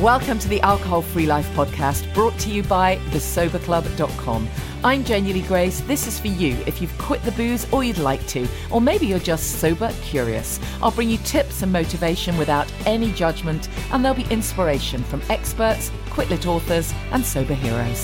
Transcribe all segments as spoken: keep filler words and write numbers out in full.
Welcome to the Alcohol Free Life podcast, brought to you by the sober club dot com. I'm Genuinely Grace. This is for you if you've quit the booze or you'd like to, or maybe you're just sober curious. I'll bring you tips and motivation without any judgment, and there'll be inspiration from experts, quit-lit authors, and sober heroes.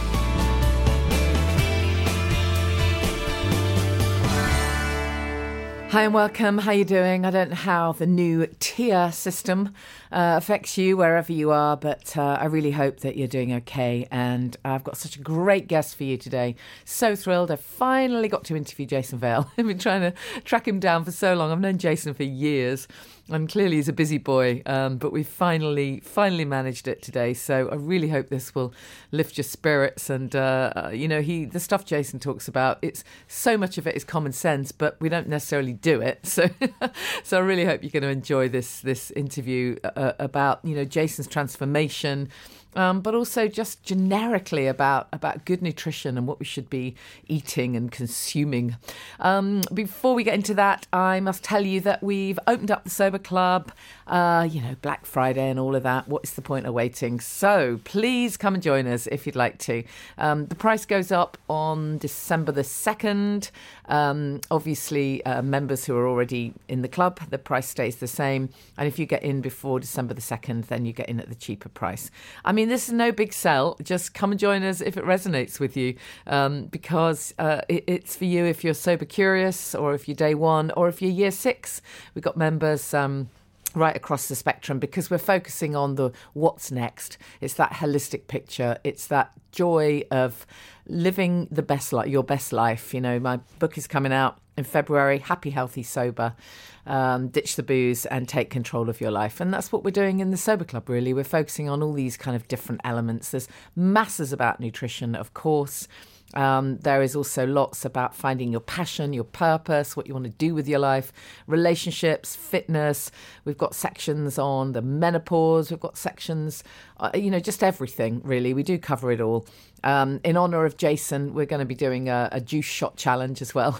Hi and welcome. How you doing? I don't know how the new tier system uh, affects you wherever you are, but uh, I really hope that you're doing okay. And I've got such a great guest for you today. So thrilled. I finally got to interview Jason Vale. I've been trying to track him down for so long. I've known Jason for years. And clearly he's a busy boy, um, but we've finally, finally managed it today. So I really hope this will lift your spirits. And, uh, you know, he the stuff Jason talks about, it's so much of it is common sense, but we don't necessarily do it. So so I really hope you're going to enjoy this, this interview uh, about, you know, Jason's transformation, Um, but also just generically about, about good nutrition and what we should be eating and consuming. Um, before we get into that, I must tell you that we've opened up the Sober Club, uh, you know, Black Friday and all of that. What is the point of waiting? So please come and join us if you'd like to. Um, the price goes up on December the second. Um, obviously, uh, members who are already in the club, the price stays the same. And if you get in before December the second, then you get in at the cheaper price. I mean, this is no big sell. Just come and join us if it resonates with you, um, because uh, it, it's for you if you're sober curious, or if you're day one, or if you're year six. We've got members Um, right across the spectrum, because we're focusing on the what's next. It's that holistic picture. It's that joy of living the best life, your best life. You know, my book is coming out in February, Happy, Healthy, Sober. Um, ditch the booze and take control of your life. And that's what we're doing in the Sober Club, really. We're focusing on all these kind of different elements. There's masses about nutrition, of course. Um, there is also lots about finding your passion, your purpose, what you want to do with your life, relationships, fitness. We've got sections on the menopause. We've got sections, uh, you know, just everything, really. We do cover it all. Um, in honour of Jason, we're going to be doing a, a juice shot challenge as well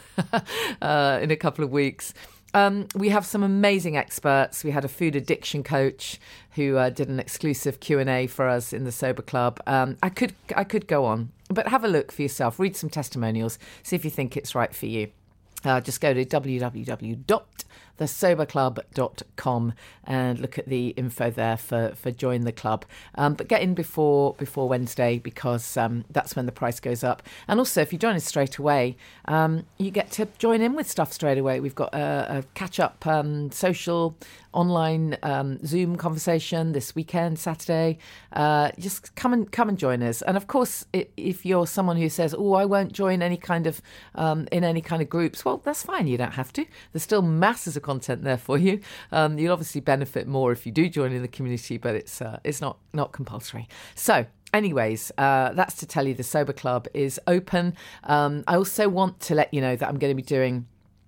uh, in a couple of weeks. Um, we have some amazing experts. We had a food addiction coach who uh, did an exclusive Q and A for us in the Sober Club. Um, I could I could go on, but have a look for yourself. Read some testimonials. See if you think it's right for you. Uh, just go to w w w dot the sober club dot com and look at the info there for, for join the club. Um, but get in before before Wednesday, because um, that's when the price goes up. And also, if you join us straight away, um, you get to join in with stuff straight away. We've got a, a catch-up um, social online um, Zoom conversation this weekend, Saturday. Uh, just come and come and join us. And of course, if you're someone who says, "Oh, I won't join any kind of um, in any kind of groups," well, that's fine. You don't have to. There's still masses of content there for you. Um, you'll obviously benefit more if you do join in the community, but it's uh, it's not not compulsory. So. Anyways, uh, that's to tell you the Sober Club is open. Um, I also want to let you know that I'm going to be doing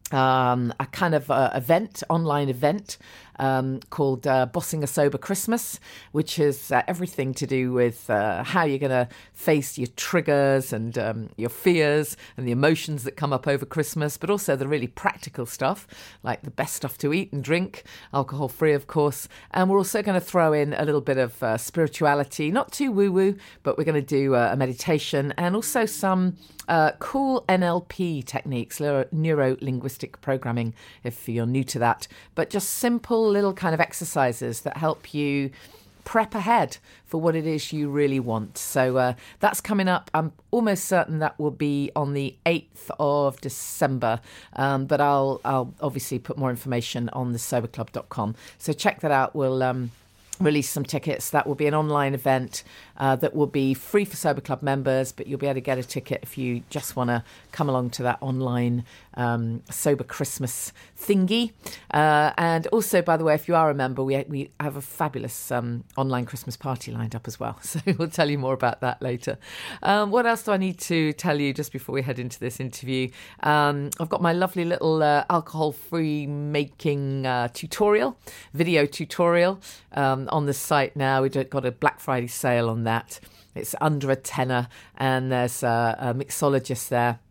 um, a kind of uh, event, online event um, called uh, Bossing a Sober Christmas, which is uh, everything to do with uh, how you're going to face your triggers and um, your fears and the emotions that come up over Christmas, but also the really practical stuff, like the best stuff to eat and drink, alcohol free, of course. And we're also going to throw in a little bit of uh, spirituality, not too woo-woo, but we're going to do uh, a meditation and also some uh, cool N L P techniques, neuro-linguistic programming, if you're new to that, but just simple little kind of exercises that help you prep ahead for what it is you really want. So uh, that's coming up. I'm almost certain that will be on the eighth of December, um, but I'll I'll obviously put more information on the sober club dot com. So check that out. We'll um, release some tickets. That will be an online event uh, that will be free for Sober Club members, but you'll be able to get a ticket if you just want to come along to that online um, Sober Christmas thingy. Uh, and also, by the way, if you are a member, we we have a fabulous um, online Christmas party lined up as well. So we'll tell you more about that later. Um, what else do I need to tell you just before we head into this interview? Um, I've got my lovely little uh, alcohol-free making uh, tutorial, video tutorial um, on the site now. We've got a Black Friday sale on that. It's under a tenner, and there's a, a mixologist there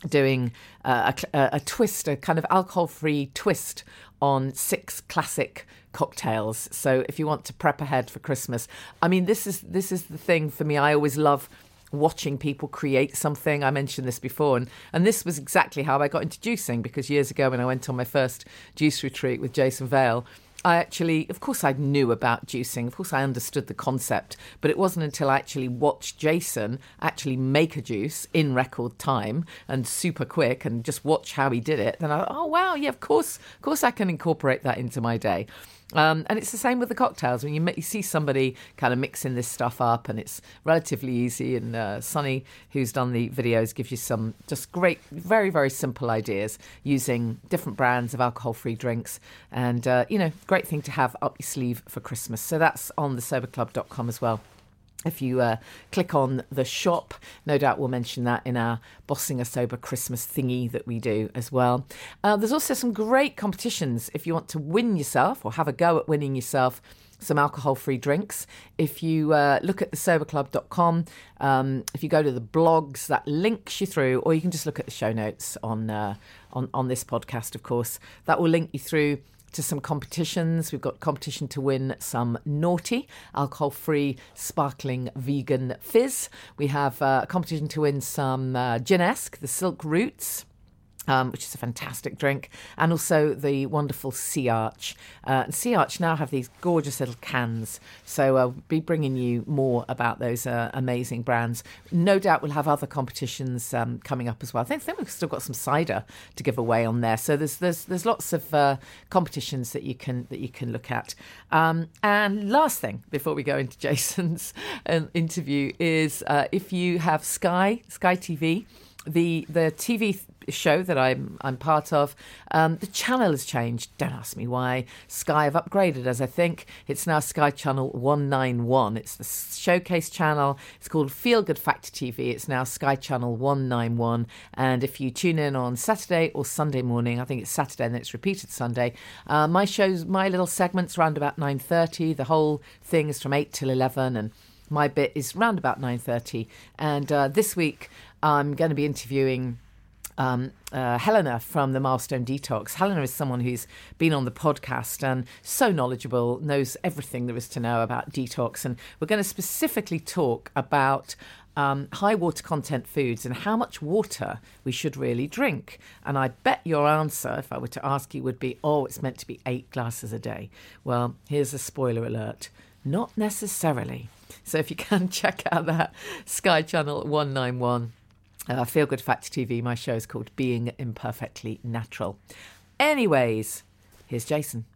doing uh, a, a twist, a kind of alcohol-free twist on six classic cocktails. So if you want to prep ahead for Christmas, I mean, this is this is the thing for me. I always love watching people create something. I mentioned this before, and, and this was exactly how I got into juicing, because years ago when I went on my first juice retreat with Jason Vale, I actually, of course I knew about juicing, of course I understood the concept, but it wasn't until I actually watched Jason actually make a juice in record time and super quick and just watch how he did it, then I thought, oh wow, yeah, of course, of course I can incorporate that into my day. Um, and it's the same with the cocktails. When you, you see somebody kind of mixing this stuff up, and it's relatively easy, and uh, Sonny, who's done the videos, gives you some just great, very, very simple ideas using different brands of alcohol-free drinks. And, uh, you know, great thing to have up your sleeve for Christmas. So that's on the sober club dot com as well. If you uh, click on the shop, no doubt we'll mention that in our Bossing a Sober Christmas thingy that we do as well. Uh, there's also some great competitions if you want to win yourself or have a go at winning yourself some alcohol-free drinks. If you uh, look at the sober club dot com, um, if you go to the blogs, that links you through, or you can just look at the show notes on uh, on, on this podcast, of course. That will link you through to some competitions. We've got competition to win some Naughty alcohol-free sparkling vegan fizz. We have uh, a competition to win some uh, Gin-esque, the Silk Roots, Um, which is a fantastic drink, and also the wonderful Sea Arch. Uh, and Sea Arch now have these gorgeous little cans, so I'll be bringing you more about those uh, amazing brands. No doubt we'll have other competitions um, coming up as well. I think, I think we've still got some cider to give away on there, so there's there's there's lots of uh, competitions that you can that you can look at. Um, and last thing before we go into Jason's uh, interview is uh, if you have Sky Sky T V. The the T V show that I'm I'm part of, um, the channel has changed. Don't ask me why. Sky have upgraded us, I think. It's now Sky Channel one ninety-one. It's the showcase channel. It's called Feel Good Factor T V. It's now Sky Channel one ninety-one. And if you tune in on Saturday or Sunday morning, I think it's Saturday and then it's repeated Sunday, uh, my shows, my little segments around about nine thirty. The whole thing is from eight till eleven, and my bit is round about nine thirty. And uh, this week, I'm going to be interviewing um, uh, Helena from the Milestone Detox. Helena is someone who's been on the podcast and so knowledgeable, knows everything there is to know about detox. And we're going to specifically talk about um, high water content foods and how much water we should really drink. And I bet your answer, if I were to ask you, would be, oh, it's meant to be eight glasses a day. Well, here's a spoiler alert. Not necessarily. So if you can check out that Sky Channel one ninety-one. Uh, Feel Good Factor T V. My show is called Being Imperfectly Natural. Anyways, here's Jason.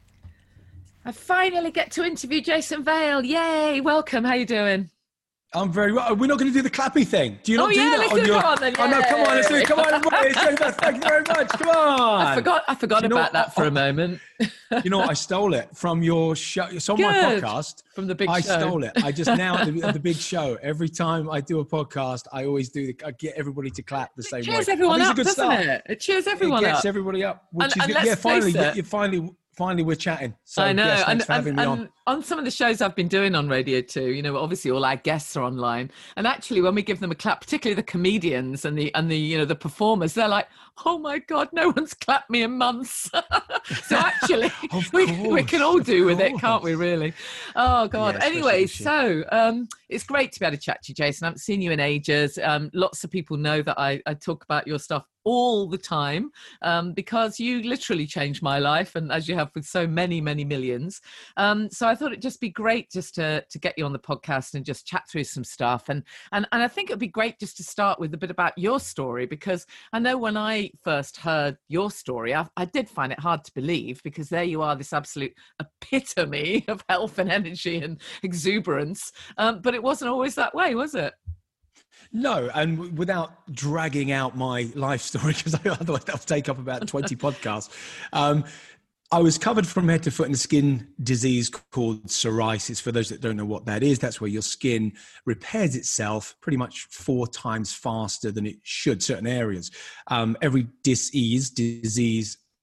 I finally get to interview Jason Vale. Yay! Welcome. How you doing? I'm very well. We're not going to do the clappy thing. Do you not oh, do yeah, that let's on do your? It on then. Oh no! Come on, let's do it. Come on, everybody. Thank you very much. Come on. I forgot. I forgot you know about what? that for a moment. You know what? I stole it from your show. It's on Good. my podcast. From the big I show. I stole it. I just now at the, at the big show. Every time I do a podcast, I always do. The, I get everybody to clap the same it way. cheers everyone up, doesn't start. it? It cheers everyone it gets up. everybody up. Which and, is and good. Yeah, finally, it. you finally. Finally, we're chatting. So, I know. Yes, thanks and, for having and, me and on. on some of the shows I've been doing on Radio two, you know, obviously all our guests are online. And actually, when we give them a clap, particularly the comedians and the and the you know the performers, they're like, "Oh my God, no one's clapped me in months." So actually, we, we can all do with it, can't we? Really? Oh God. Yeah, anyway, so um, it's great to be able to chat to you, Jason. I haven't seen you in ages. Um, lots of people know that I, I talk about your stuff all the time um, because you literally changed my life, and as you have with so many, many millions. Um, so I thought it'd just be great just to to get you on the podcast and just chat through some stuff. And and and I think it'd be great just to start with a bit about your story, because I know when I first heard your story, I, I did find it hard to believe, because there you are, this absolute epitome of health and energy and exuberance. Um, but it wasn't always that way, was it? No, and w- without dragging out my life story, because otherwise that'll take up about twenty podcasts. Um, I was covered from head to foot in a skin disease called psoriasis. For those that don't know what that is, that's where your skin repairs itself pretty much four times faster than it should, certain areas. Um, every disease, disease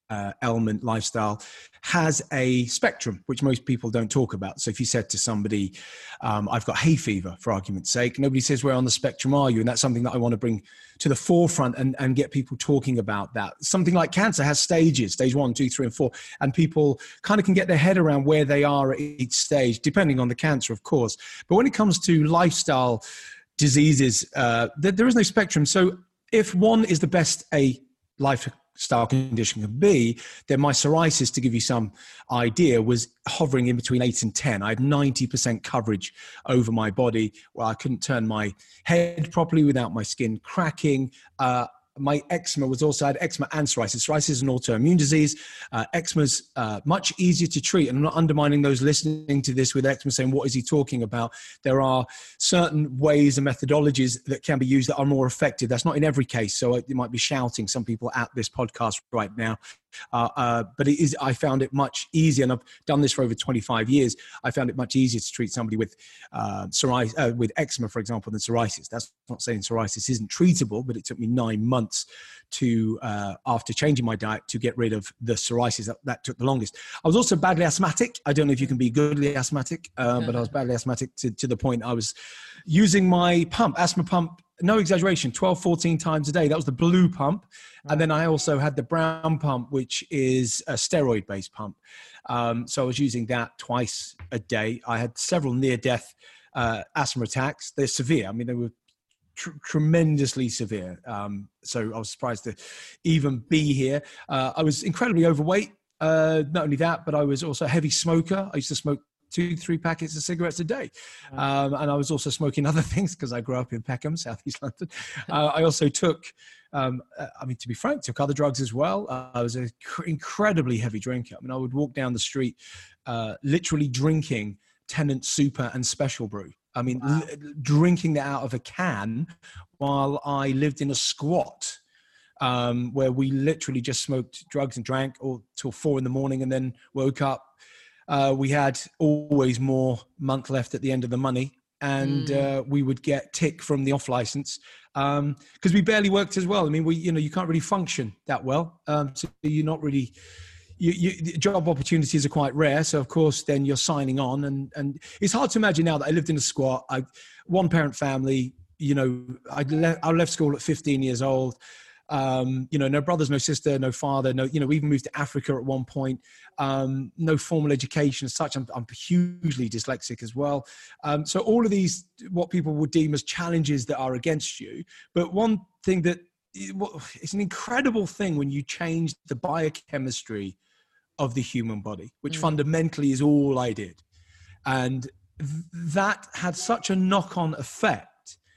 uh, element lifestyle has a spectrum, which most people don't talk about. So if you said to somebody, um, I've got hay fever, for argument's sake, nobody says, where on the spectrum are you? And that's something that I want to bring to the forefront and, and get people talking about that. Something like cancer has stages, stage one, two, three, and four. And people kind of can get their head around where they are at each stage, depending on the cancer, of course. But when it comes to lifestyle diseases, uh, there, there is no spectrum. So if one is the best a lifestyle condition can be, then my psoriasis, to give you some idea, was hovering in between eight and ten. I had ninety percent coverage over my body where I couldn't turn my head properly without my skin cracking. Uh, My eczema was also, I had eczema and psoriasis. Psoriasis is an autoimmune disease. Uh, eczema's uh, much easier to treat. And I'm not undermining those listening to this with eczema saying, what is he talking about? There are certain ways and methodologies that can be used that are more effective. That's not in every case. So you might be shouting some people at this podcast right now. Uh, uh, but it is, I found it much easier, and I've done this for over twenty-five years. I found it much easier to treat somebody with uh, psoriasis, uh, with eczema, for example, than psoriasis. That's not saying psoriasis isn't treatable, but it took me nine months to, uh, after changing my diet, to get rid of the psoriasis. That, that took the longest. I was also badly asthmatic. I don't know if you can be goodly asthmatic, uh, but I was badly asthmatic to, to the point I was using my pump, asthma pump, no exaggeration, twelve, fourteen times a day. That was the blue pump. And then I also had the brown pump, which is a steroid-based pump. Um, so I was using that twice a day. I had several near-death uh, asthma attacks. They're severe. I mean, they were tr- tremendously severe. Um, so I was surprised to even be here. Uh, I was incredibly overweight. Uh, not only that, but I was also a heavy smoker. I used to smoke two, three packets of cigarettes a day. Um, and I was also smoking other things because I grew up in Peckham, Southeast London. Uh, I also took, um, I mean, to be frank, took other drugs as well. Uh, I was an incredibly heavy drinker. I mean, I would walk down the street uh, literally drinking Tennant Super and Special Brew. I mean, wow. l- drinking that out of a can while I lived in a squat um, where we literally just smoked drugs and drank all till four in the morning and then woke up. Uh, we had always more month left at the end of the money, and mm. uh, we would get tick from the off license because um, we barely worked as well. I mean, we, you know, you can't really function that well. Um, so you're not really, you, you, job opportunities are quite rare. So of course, then you're signing on, and and it's hard to imagine now that I lived in a squat, I, one parent family. You know, I left, I left school at fifteen years old. Um, you know, no brothers, no sister, no father, no, you know, we even moved to Africa at one point, um, no formal education as such. I'm, I'm hugely dyslexic as well. Um, so all of these, what people would deem as challenges that are against you. But one thing that, it's an incredible thing when you change the biochemistry of the human body, which mm. fundamentally is all I did. And th- that had such a knock-on effect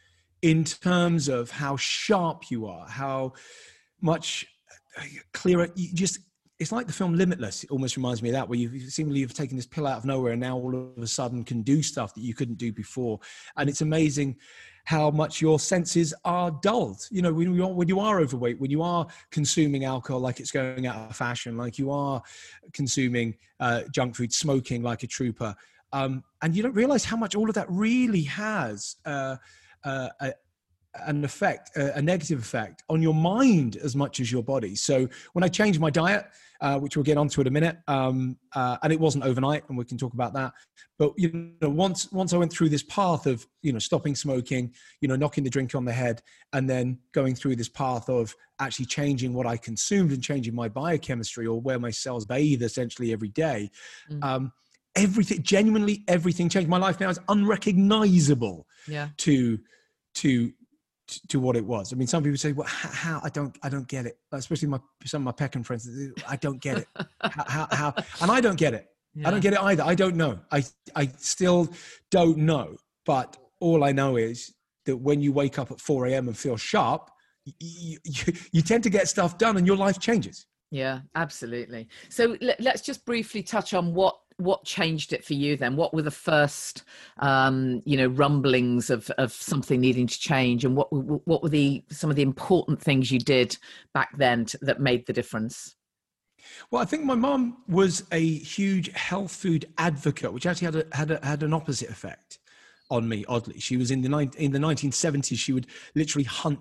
in terms of how sharp you are, how much clearer you just, it's like the film Limitless. It almost reminds me of that, where you seemingly you've taken this pill out of nowhere and now all of a sudden can do stuff that you couldn't do before. And it's amazing how much your senses are dulled. You know, when you are, when you are overweight, when you are consuming alcohol like it's going out of fashion, like you are consuming uh, junk food, smoking like a trooper, um, and you don't realize how much all of that really has uh, Uh, a, an effect, a, a negative effect on your mind as much as your body. So when I changed my diet, uh, which we'll get onto in a minute, um, uh, and it wasn't overnight, and we can talk about that. But you know, once once I went through this path of you know stopping smoking, you know, knocking the drink on the head, and then going through this path of actually changing what I consumed and changing my biochemistry, or where my cells bathe essentially every day. Mm. Um, Everything, genuinely everything changed. My life now is unrecognizable yeah. to, to, to what it was. I mean, some people say, well, how, how I don't, I don't get it. Especially my, some of my Peckham friends, I don't get it. how, how, how, and I don't get it. Yeah. I don't get it either. I don't know. I, I still don't know. But all I know is that when you wake up at four a.m. and feel sharp, you, you, you tend to get stuff done and your life changes. Yeah, absolutely. So let, let's just briefly touch on what, what changed it for you then. What were the first, um, you know, rumblings of, of something needing to change, and what, what were the, some of the important things you did back then to, that made the difference? Well, I think my mum was a huge health food advocate, which actually had a, had a, had an opposite effect on me. Oddly, she was in the in the nineteen seventies. She would literally hunt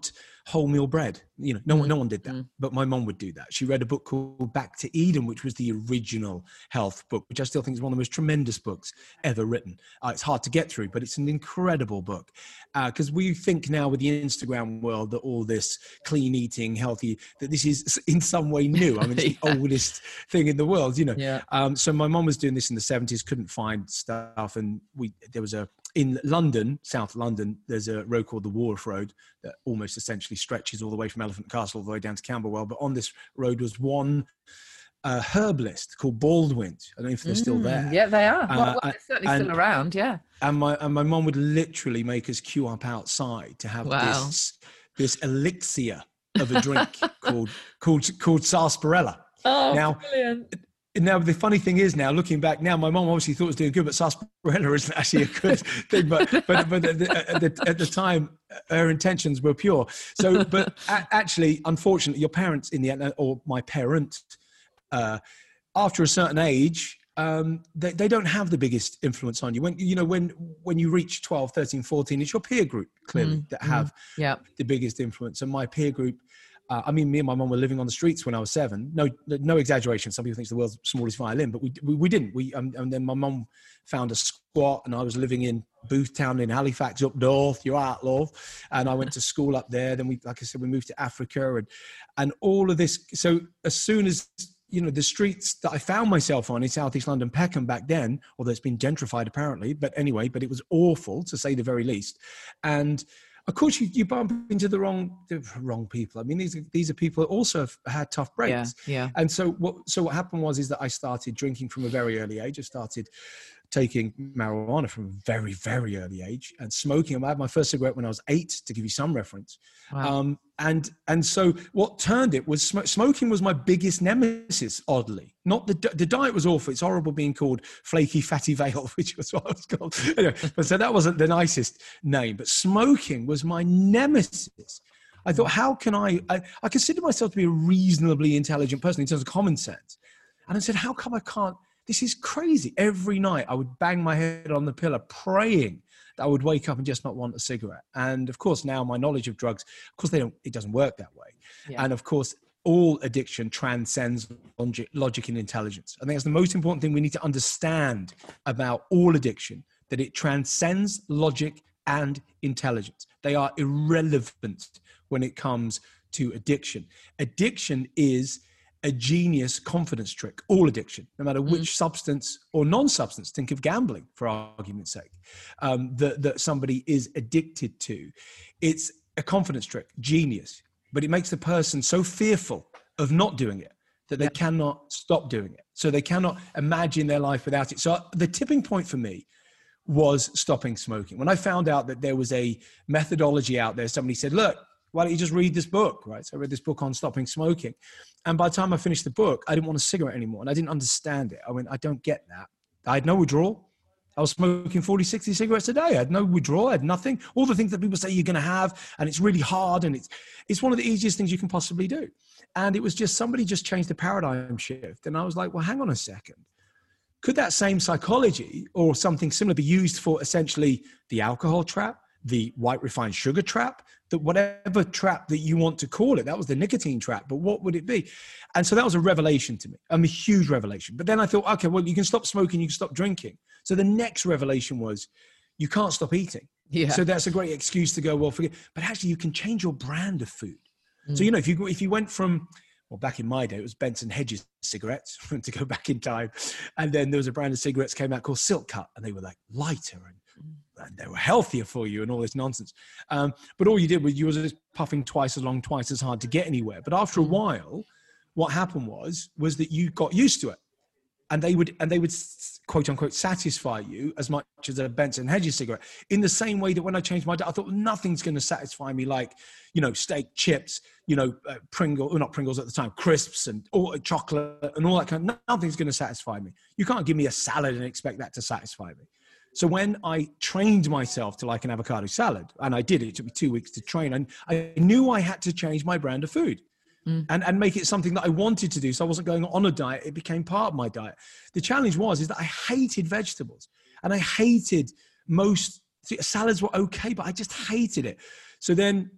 wholemeal bread. You know, no Mm. one, no one did that, Mm. but my mom would do that. She read a book called Back to Eden, which was the original health book, which I still think is one of the most tremendous books ever written. Uh, it's hard to get through, but it's an incredible book. Because uh, we think now with the Instagram world that all this clean eating, healthy, that this is in some way new. I mean, it's the Yeah. oldest thing in the world, you know. Yeah. Um, so my mom was doing this in the seventies, couldn't find stuff, and we there was a in London, South London, there's a road called the Wharf Road that almost essentially stretches all the way from Elephant Castle all the way down to Camberwell. But on this road was one uh, herbalist called Baldwin's. I don't know if they're still there. Mm, yeah, they are. Uh, well, well, they're certainly and- still around. Yeah. And my and my mom would literally make us queue up outside to have Wow. this this elixir of a drink called called called sarsaparilla. Oh, Now- brilliant. Now, the funny thing is now, looking back now, my mom obviously thought it was doing good, but sarsaparilla isn't actually a good thing. But but, but at, the, at, the, at the time, her intentions were pure. So, but a- actually, unfortunately, your parents in the end, or my parent, uh, after a certain age, um, they, they don't have the biggest influence on you. When, you know, when, when you reach twelve, thirteen, fourteen, it's your peer group clearly Mm, that mm. have Yeah. the biggest influence. And my peer group, uh, I mean, me and my mum were living on the streets when I was seven. No, no exaggeration. Some people think it's the world's smallest violin, but we we, we didn't. We um, and then my mum found a squat, and I was living in Boothtown in Halifax, up north. You're out, love. And I went to school up there. Then we, like I said, we moved to Africa, and and all of this. So as soon as you know the streets that I found myself on in Southeast London, Peckham back then, although it's been gentrified apparently, but anyway, but it was awful to say the very least, and. Of course, you, you bump into the wrong the wrong people. I mean, these are, these are people that also have had tough breaks. Yeah. Yeah. And so what so what happened was is that I started drinking from a very early age. I started taking marijuana from a very, very early age and smoking. I had my first cigarette when I was eight, to give you some reference. Wow. Um, and and so what turned it was sm- smoking was my biggest nemesis, oddly. Not the the diet was awful. It's horrible being called flaky fatty veal, which was what I was called. Anyway, but so that wasn't the nicest name. But smoking was my nemesis. I thought, how can I, I? I consider myself to be a reasonably intelligent person in terms of common sense. And I said, how come I can't? This is crazy. Every night I would bang my head on the pillow praying that I would wake up and just not want a cigarette. And of course, now my knowledge of drugs, of course, they don't, it doesn't work that way. Yeah. And of course, all addiction transcends logic, logic and intelligence. I think that's the most important thing we need to understand about all addiction, that it transcends logic and intelligence. They are irrelevant when it comes to addiction. Addiction is a genius confidence trick, all addiction, no matter which mm. substance or non-substance, think of gambling for argument's sake, um, that, that somebody is addicted to. It's a confidence trick, genius, but it makes the person so fearful of not doing it that they yeah. cannot stop doing it. So they cannot imagine their life without it. So the tipping point for me was stopping smoking. When I found out that there was a methodology out there, somebody said, look, why don't you just read this book, right? So I read this book on stopping smoking. And by the time I finished the book, I didn't want a cigarette anymore. And I didn't understand it. I went, I don't get that. I had no withdrawal. I was smoking forty, sixty cigarettes a day. I had no withdrawal. I had nothing. All the things that people say you're going to have. And it's really hard. And it's, it's one of the easiest things you can possibly do. And it was just, somebody just changed the paradigm shift. And I was like, well, hang on a second. Could that same psychology or something similar be used for essentially the alcohol trap, the white refined sugar trap, that whatever trap that you want to call it? That was the nicotine trap, but what would it be? And so that was a revelation to me, I mean, a huge revelation. But then I thought, okay, well, you can stop smoking, you can stop drinking. So the next revelation was, you can't stop eating. Yeah. So that's a great excuse to go, well, forget, but actually you can change your brand of food. Mm. So, you know, if you, if you went from, well, back in my day, it was Benson Hedges cigarettes, to go back in time. And then there was a brand of cigarettes came out called Silk Cut, and they were like lighter and, and they were healthier for you and all this nonsense. Um, but all you did was you were just puffing twice as long, twice as hard to get anywhere. But after a while, what happened was, was that you got used to it. And they would, and they would quote unquote satisfy you as much as a Benson Hedges cigarette. In the same way that when I changed my diet, I thought nothing's going to satisfy me like, you know, steak, chips, you know, uh, Pringles, or not Pringles at the time, crisps and all chocolate and all that kind of, nothing's going to satisfy me. You can't give me a salad and expect that to satisfy me. So when I trained myself to like an avocado salad, and I did, it took me two weeks to train, and I knew I had to change my brand of food. Mm. And, and make it something that I wanted to do. So I wasn't going on a diet. It became part of my diet. The challenge was, is that I hated vegetables, and I hated most salads were okay, but I just hated it. So then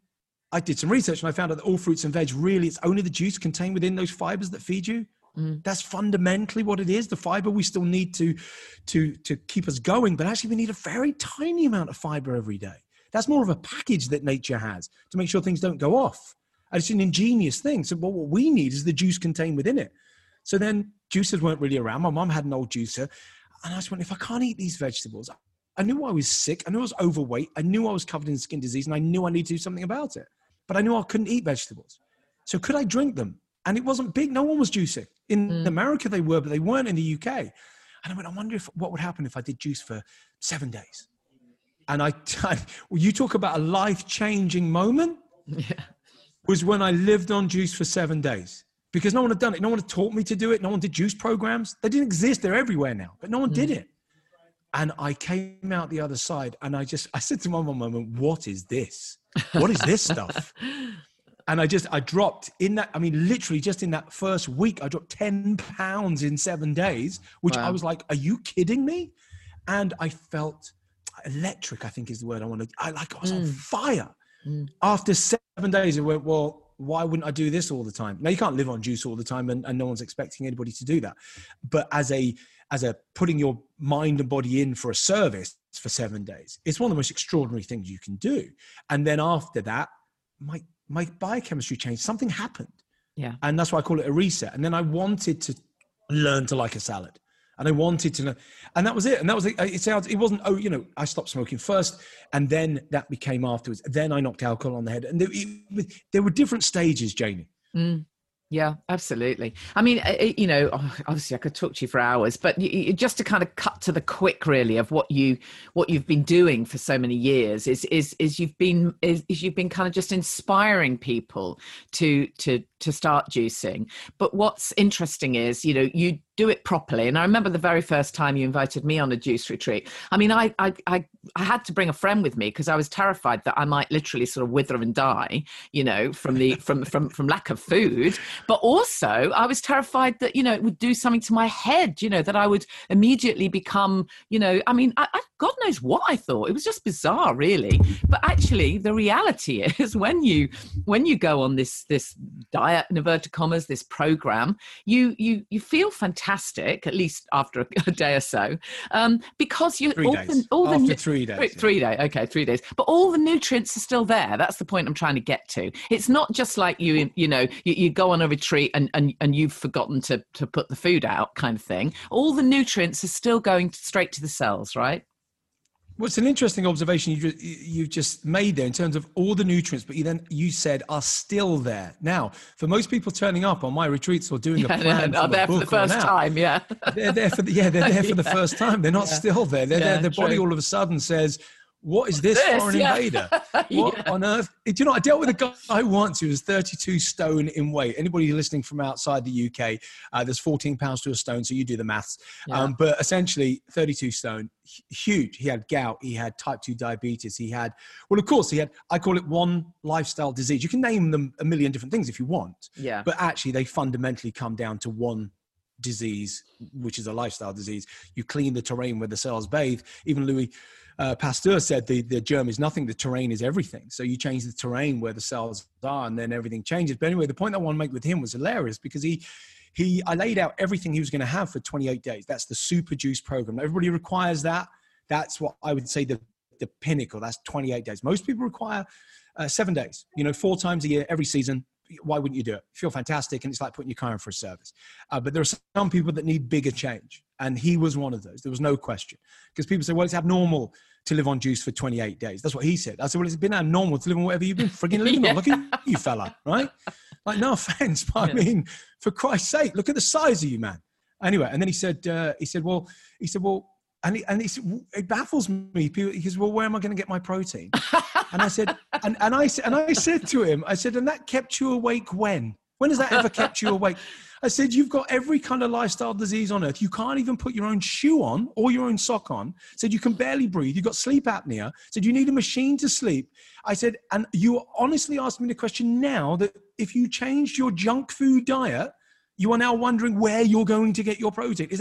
I did some research and I found out that all fruits and veg, really, it's only the juice contained within those fibers that feed you. Mm. That's fundamentally what it is. The fiber we still need to, to, to keep us going, but actually we need a very tiny amount of fiber every day. That's more of a package that nature has to make sure things don't go off. And it's an ingenious thing. So what we need is the juice contained within it. So then juicers weren't really around. My mom had an old juicer. And I just went, if I can't eat these vegetables, I knew I was sick. I knew I was overweight. I knew I was covered in skin disease, and I knew I needed to do something about it. But I knew I couldn't eat vegetables. So could I drink them? And it wasn't big. No one was juicing. In mm. America they were, but they weren't in the U K. And I went, I wonder if what would happen if I did juice for seven days. And I, I well, you talk about a life-changing moment. Yeah. Was when I lived on juice for seven days. Because no one had done it. No one had taught me to do it. No one did juice programs. They didn't exist. They're everywhere now. But no one mm. did it. And I came out the other side and I just, I said to my mom, what is this? What is this stuff? And I just, I dropped in that, I mean, literally just in that first week, I dropped ten pounds in seven days, which wow. I was like, are you kidding me? And I felt electric, I think is the word I wanted. I like, I was mm. on fire. Mm. After seven days, I went, well, why wouldn't I do this all the time? Now you can't live on juice all the time and, and no one's expecting anybody to do that. But as a, as a putting your mind and body in for a service for seven days, it's one of the most extraordinary things you can do. And then after that, my, my biochemistry changed. Something happened. Yeah. And that's why I call it a reset. And then I wanted to learn to like a salad. And I wanted to know, and that was it. And that was it. It sounds, it wasn't, oh, you know, I stopped smoking first and then that became afterwards. Then I knocked alcohol on the head. And there, it, there were different stages, Janie. Mm. Yeah, absolutely. I mean, you know, obviously I could talk to you for hours, but just to kind of cut to the quick, really, of what you what you've been doing for so many years is is is you've been is, is you've been kind of just inspiring people to to to start juicing. But what's interesting is, you know, you do it properly. And I remember the very first time you invited me on a juice retreat. I mean, I I I, I had to bring a friend with me because I was terrified that I might literally sort of wither and die, you know, from the from from from lack of food. But also I was terrified that, you know, it would do something to my head, you know, that I would immediately become, you know, I mean, I, I, God knows what I thought. It was just bizarre, really. But actually, the reality is when you when you go on this this diet, in inverted commas, this program, you you you feel fantastic, at least after a, a day or so, um, because you three all days. the, all after the three days, three, yeah. three days, okay, three days, but all the nutrients are still there. That's the point I'm trying to get to. It's not just like you you know you, you go on a retreat and and and you've forgotten to to put the food out, kind of thing. All the nutrients are still going straight to the cells, right? Well, it's an interesting observation you you just made there in terms of all the nutrients, but you then you said are still there. Now, for most people turning up on my retreats or doing yeah, a plan, are there for the first out, time? Yeah, they're there for the, yeah they're there for the yeah. first time. They're not yeah. still there. They're yeah, there. Their true. body all of a sudden says, "What is this, this foreign yeah. invader? What yeah. on earth?" Do you know? I dealt with a guy once who was thirty-two stone in weight. Anybody listening from outside the U K, uh, there's fourteen pounds to a stone, so you do the maths. Yeah. Um, but essentially, thirty-two stone, huge. He had gout. He had type two diabetes. He had, well, of course, he had. I call it one lifestyle disease. You can name them a million different things if you want. Yeah. But actually, they fundamentally come down to one disease, which is a lifestyle disease. You clean the terrain where the cells bathe. Even Louis uh, Pasteur said the, the germ is nothing, the terrain is everything. So you change the terrain where the cells are and then everything changes. But anyway, the point I want to make with him was hilarious because he, he, I laid out everything he was going to have for twenty-eight days. That's the super juice program. Everybody requires that. That's what I would say the, the pinnacle. That's twenty-eight days. Most people require uh, seven days, you know, four times a year, every season. Why wouldn't you do it? You feel fantastic. And it's like putting your car in for a service. Uh, but there are some people that need bigger change. And he was one of those. There was no question. Because people say, well, it's abnormal to live on juice for twenty-eight days. That's what he said. I said, well, it's been abnormal to live on whatever you've been frigging living yeah. on. Look at you, fella, right? Like, no offense, but yeah. I mean, for Christ's sake, look at the size of you, man. Anyway, and then he said, uh, he said, well, he said, well, and he, and he said, it baffles me. He says, well, where am I going to get my protein? And I said, and, and I said, and I said to him, I said, and that kept you awake when? When has that ever kept you awake? I said, you've got every kind of lifestyle disease on earth. You can't even put your own shoe on or your own sock on. I said, you can barely breathe. You've got sleep apnea. I said, you need a machine to sleep. I said, and you honestly asked me the question now that if you changed your junk food diet, you are now wondering where you're going to get your protein. Is that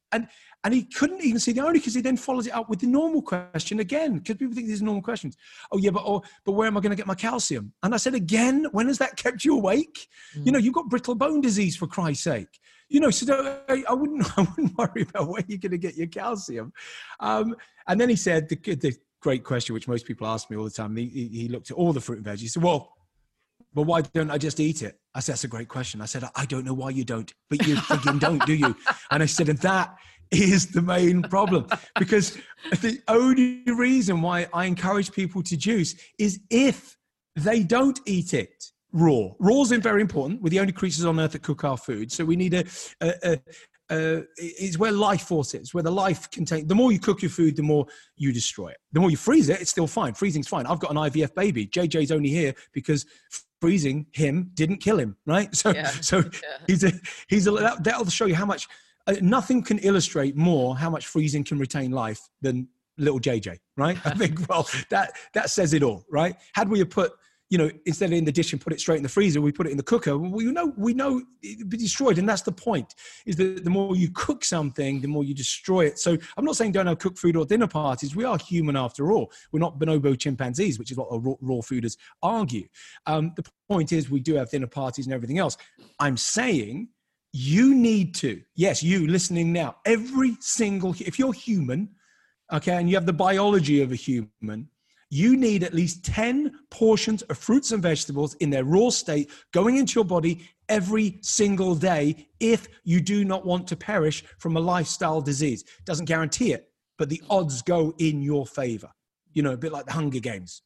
and and he couldn't even see the irony because he then follows it up with the normal question again, because people think these are normal questions. Oh yeah, but oh, but where am I going to get my calcium? And I said again, when has that kept you awake? Mm. You know, you've got brittle bone disease, for Christ's sake. You know, so I, I wouldn't I wouldn't worry about where you're going to get your calcium. Um, and then he said the, the great question, which most people ask me all the time. He, he looked at all the fruit and veg. He said, well, but why don't I just eat it? I said, that's a great question. I said, I don't know why you don't, but you freaking don't, do you? And I said, and that is the main problem, because the only reason why I encourage people to juice is if they don't eat it raw. Raw is very important. We're the only creatures on earth that cook our food. So we need a, a, a Uh, it's where life force is, where the life contain. The more you cook your food, the more you destroy it. The more you freeze it, it's still fine. Freezing's fine. I've got an I V F baby. J J's only here because freezing him didn't kill him, right? So, yeah. so yeah. he's a he's a that, that'll show you how much. Uh, nothing can illustrate more how much freezing can retain life than little J J, right? I think well that that says it all, right? Had we have put, you know, instead of in the dish and put it straight in the freezer, we put it in the cooker. We know, we know it'd be destroyed. And that's the point, is that the more you cook something, the more you destroy it. So I'm not saying don't have cooked food or dinner parties. We are human after all. We're not bonobo chimpanzees, which is what raw, raw fooders argue. Um, the point is we do have dinner parties and everything else. I'm saying you need to, yes, you listening now, every single, if you're human, okay, and you have the biology of a human, you need at least ten portions of fruits and vegetables in their raw state going into your body every single day if you do not want to perish from a lifestyle disease. Doesn't guarantee it, but the odds go in your favor. You know, a bit like the Hunger Games.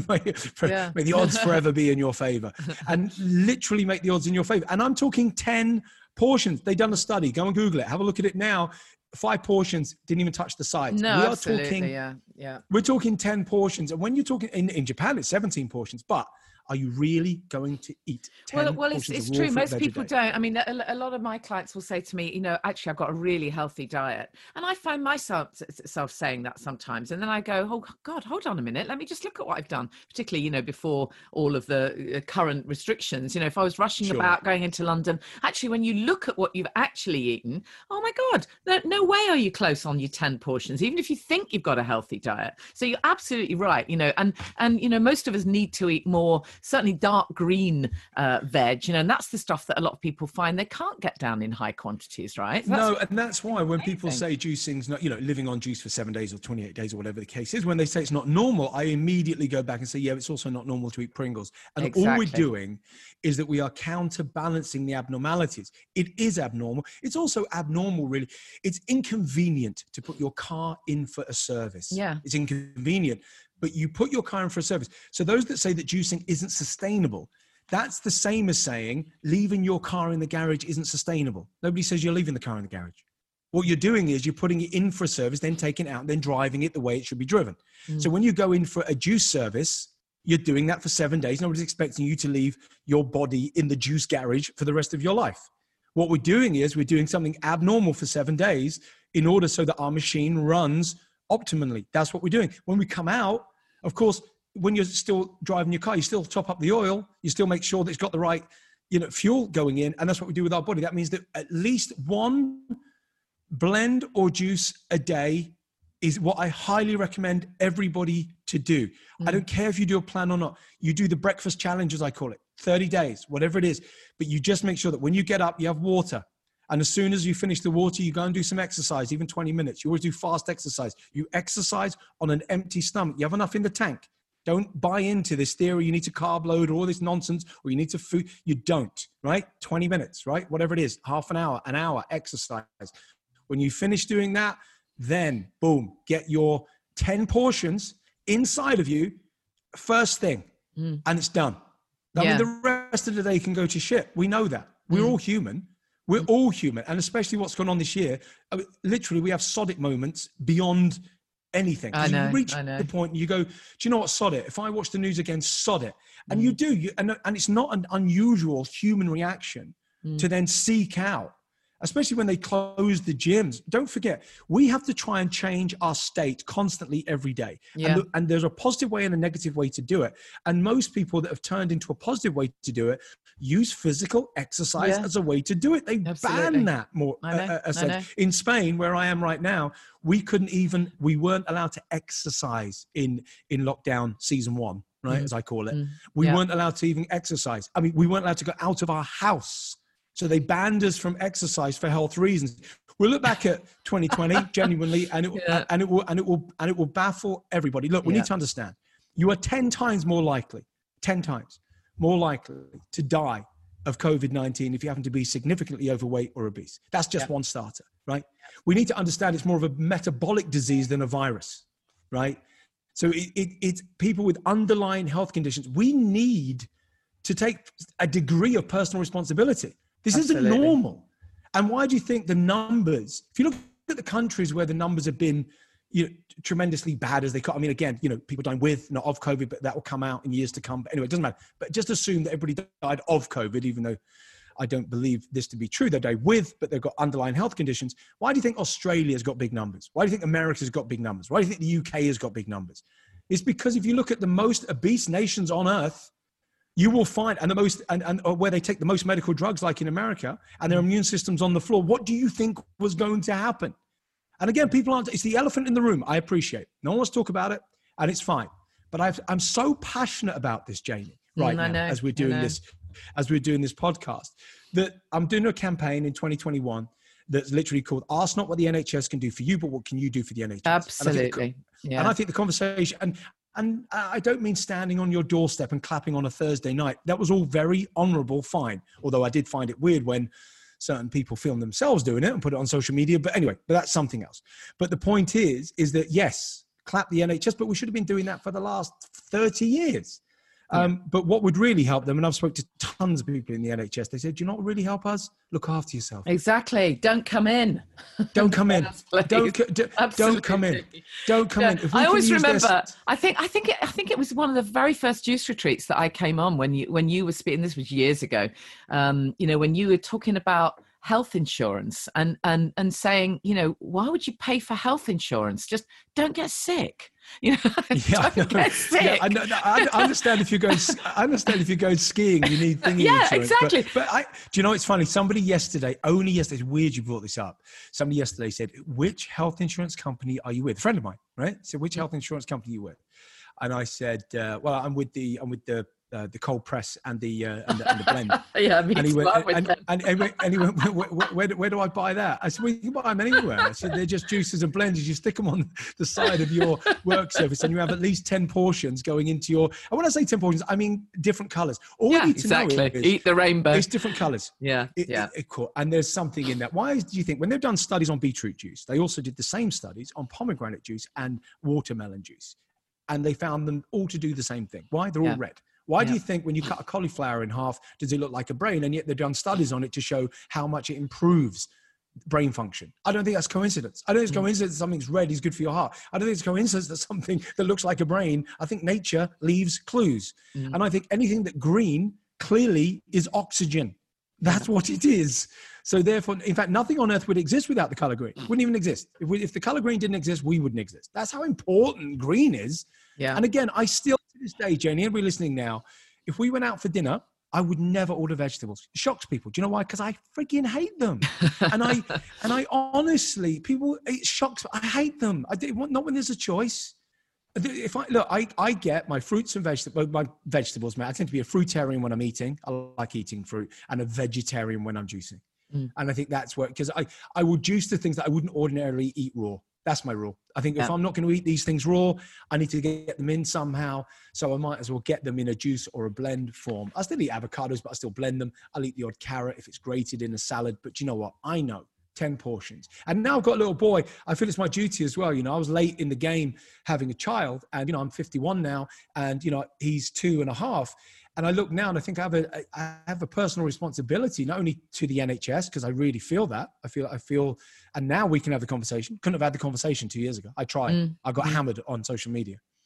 Yeah. May the odds forever be in your favor, and literally make the odds in your favor. And I'm talking ten portions. They've done a study. Go and Google it. Have a look at it now. Five portions, didn't even touch the sides. No, we are absolutely, talking, yeah, yeah. We're talking ten portions. And when you're talking, in, in Japan, it's seventeen portions. But are you really going to eat ten well, well, portions it's, it's of raw true. fruit Most veg people a day? don't. I mean, a, a lot of my clients will say to me, you know, actually, I've got a really healthy diet. And I find myself self saying that sometimes. And then I go, oh, God, hold on a minute. Let me just look at what I've done, particularly, you know, before all of the current restrictions. You know, if I was rushing Sure. about going into London, actually, when you look at what you've actually eaten, oh, my God, no, no way are you close on your ten portions, even if you think you've got a healthy diet. So you're absolutely right, you know, and, and you know, most of us need to eat more, certainly dark green uh, veg, you know, and that's the stuff that a lot of people find they can't get down in high quantities, right? So no, and that's why when amazing. people say juicing's not, you know, living on juice for seven days or twenty-eight days or whatever the case is, when they say it's not normal, I immediately go back and say, yeah, it's also not normal to eat Pringles. And exactly. all we're doing is that we are counterbalancing the abnormalities. It is abnormal. It's also abnormal, really. It's inconvenient to put your car in for a service. Yeah. It's inconvenient. But you put your car in for a service. So those that say that juicing isn't sustainable, that's the same as saying leaving your car in the garage isn't sustainable. Nobody says you're leaving the car in the garage. What you're doing is you're putting it in for a service, then taking it out, and then driving it the way it should be driven. Mm. So when you go in for a juice service, you're doing that for seven days. Nobody's expecting you to leave your body in the juice garage for the rest of your life. What we're doing is we're doing something abnormal for seven days in order so that our machine runs optimally. That's what we're doing. When we come out, of course, when you're still driving your car, you still top up the oil, you still make sure that it's got the right, you know, fuel going in. And that's what we do with our body. That means that at least one blend or juice a day is what I highly recommend everybody to do. Mm. I don't care if you do a plan or not. You do the breakfast challenge, as I call it, thirty days, whatever it is. But you just make sure that when you get up, you have water. And as soon as you finish the water, you go and do some exercise, even twenty minutes. You always do fast exercise. You exercise on an empty stomach. You have enough in the tank. Don't buy into this theory. You need to carb load or all this nonsense, or you need to food. You don't, right? twenty minutes, right? Whatever it is, half an hour, an hour, exercise. When you finish doing that, then boom, get your ten portions inside of you first thing, mm. and it's done. I yeah. mean, the rest of the day can go to shit. We know that. We're mm. all human. We're all human, and especially what's gone on this year. I mean, literally, we have sod it moments beyond anything. I know, you reach I know. the point and you go, do you know what, sod it. If I watch the news again, sod it. And mm. you do, you, and, and it's not an unusual human reaction mm. to then seek out especially when they close the gyms. Don't forget, we have to try and change our state constantly every day. Yeah. And, look, and there's a positive way and a negative way to do it. And most people that have turned into a positive way to do it use physical exercise Yeah. as a way to do it. They Absolutely. ban that more. I know, Uh, I know. in Spain, where I am right now, we couldn't even, we weren't allowed to exercise in, in lockdown season one, right? Mm. As I call it. Mm. We yeah. weren't allowed to even exercise. I mean, we weren't allowed to go out of our house. So they banned us from exercise for health reasons. We'll look back at twenty twenty genuinely, and it, yeah. and it will and it will and it will baffle everybody. Look, we yeah. need to understand: you are ten times more likely, ten times more likely to die of COVID nineteen if you happen to be significantly overweight or obese. That's just yeah. one starter, right? We need to understand it's more of a metabolic disease than a virus, right? So it, it, it's people with underlying health conditions. We need to take a degree of personal responsibility. This Absolutely. Isn't normal. And why do you think the numbers, if you look at the countries where the numbers have been, you know, tremendously bad as they come, I mean, again, you know, people dying with, not of COVID, but that will come out in years to come. But anyway, it doesn't matter. But just assume that everybody died of COVID, even though I don't believe this to be true. They died with, but they've got underlying health conditions. Why do you think Australia's got big numbers? Why do you think America's got big numbers? Why do you think the U K has got big numbers? It's because if you look at the most obese nations on earth, you will find, and the most, and, and where they take the most medical drugs, like in America, and their immune system's on the floor, what do you think was going to happen? And again, people aren't, it's the elephant in the room. I appreciate. No one wants to talk about it, and it's fine. But I've, I'm so passionate about this, Jamie, right mm, now, as we're doing this, as we're doing this podcast, that I'm doing a campaign in twenty twenty-one that's literally called Ask Not What the N H S Can Do For You, but What Can You Do For the N H S? Absolutely. And I think, yeah. and I think the conversation, and And I don't mean standing on your doorstep and clapping on a Thursday night. That was all very honorable, fine. Although I did find it weird when certain people film themselves doing it and put it on social media. But anyway, but that's something else. But the point is, is that yes, clap the N H S, but we should have been doing that for the last thirty years. Yeah. Um, but what would really help them, and I've spoken to tons of people in the N H S, they said, do you know what would really help us? Look after yourself. Exactly. Don't come in. Don't come in. don't, do, don't come in. Don't come yeah. in. If we I always remember, this... I think, I think, it, I think it was one of the very first juice retreats that I came on when you, when you were speaking, this was years ago, um, you know, when you were talking about health insurance and, and, and saying, you know, why would you pay for health insurance? Just don't get sick. You know, yeah, don't get sick. Yeah, I, know, I understand if you're going. I understand if you're going skiing, you need thingy yeah, insurance. exactly. But, but I, do you know it's funny? Somebody yesterday, only yesterday. It's weird you brought this up. Somebody yesterday said, "Which health insurance company are you with?" A friend of mine, right? So, which health insurance company are you with? And I said, uh, "Well, I'm with the. I'm with the." Uh, the cold press and the uh, and, the, and the blend." Yeah, me and he too. went, and, and, and, and, and he went, where, where, where, where do I buy that? I said, well, you can buy them anywhere. I said, they're just juices and blends. You stick them on the side of your work surface and you have at least ten portions going into your, and when I say ten portions, I mean different colors. All yeah, you need to exactly. know is, eat the rainbow. It's different colors. Yeah, it, yeah. It, it, cool. And there's something in that. Why do you think, when they've done studies on beetroot juice, they also did the same studies on pomegranate juice and watermelon juice. And they found them all to do the same thing. Why? They're all yeah. red. Why yeah. do you think when you cut a cauliflower in half, does it look like a brain? And yet they've done studies on it to show how much it improves brain function. I don't think that's coincidence. I don't think it's coincidence that something's red is good for your heart. I don't think it's coincidence that something that looks like a brain. I think nature leaves clues. Mm. And I think anything that green clearly is oxygen. That's what it is. So therefore, in fact, nothing on earth would exist without the color green. It wouldn't even exist. If, we, if the color green didn't exist, we wouldn't exist. That's how important green is. Yeah. And again, I still, to this day, Jenny, everybody listening now, if we went out for dinner, I would never order vegetables. It shocks people. Do you know why? Because I freaking hate them. and I, and I honestly, people, it shocks me. I hate them. I did, not when there's a choice. If I look, I, I get my fruits and vegetables, my vegetables, man. I tend to be a fruitarian when I'm eating. I like eating fruit, and a vegetarian when I'm juicing. Mm. And I think that's where, because I, I will juice the things that I wouldn't ordinarily eat raw. That's my rule. I think yeah. if I'm not going to eat these things raw, I need to get them in somehow. So I might as well get them in a juice or a blend form. I still eat avocados, but I still blend them. I'll eat the odd carrot if it's grated in a salad. But you know what? I know. ten portions. And now I've got a little boy. I feel it's my duty as well. You know, I was late in the game having a child, and, you know, I'm fifty-one now, and, you know, he's two and a half. And I look now and I think I have a, I have a personal responsibility, not only to the N H S, because I really feel that. I feel, I feel, and now we can have the conversation. Couldn't have had the conversation two years ago. I tried. Mm. I got mm. hammered on social media.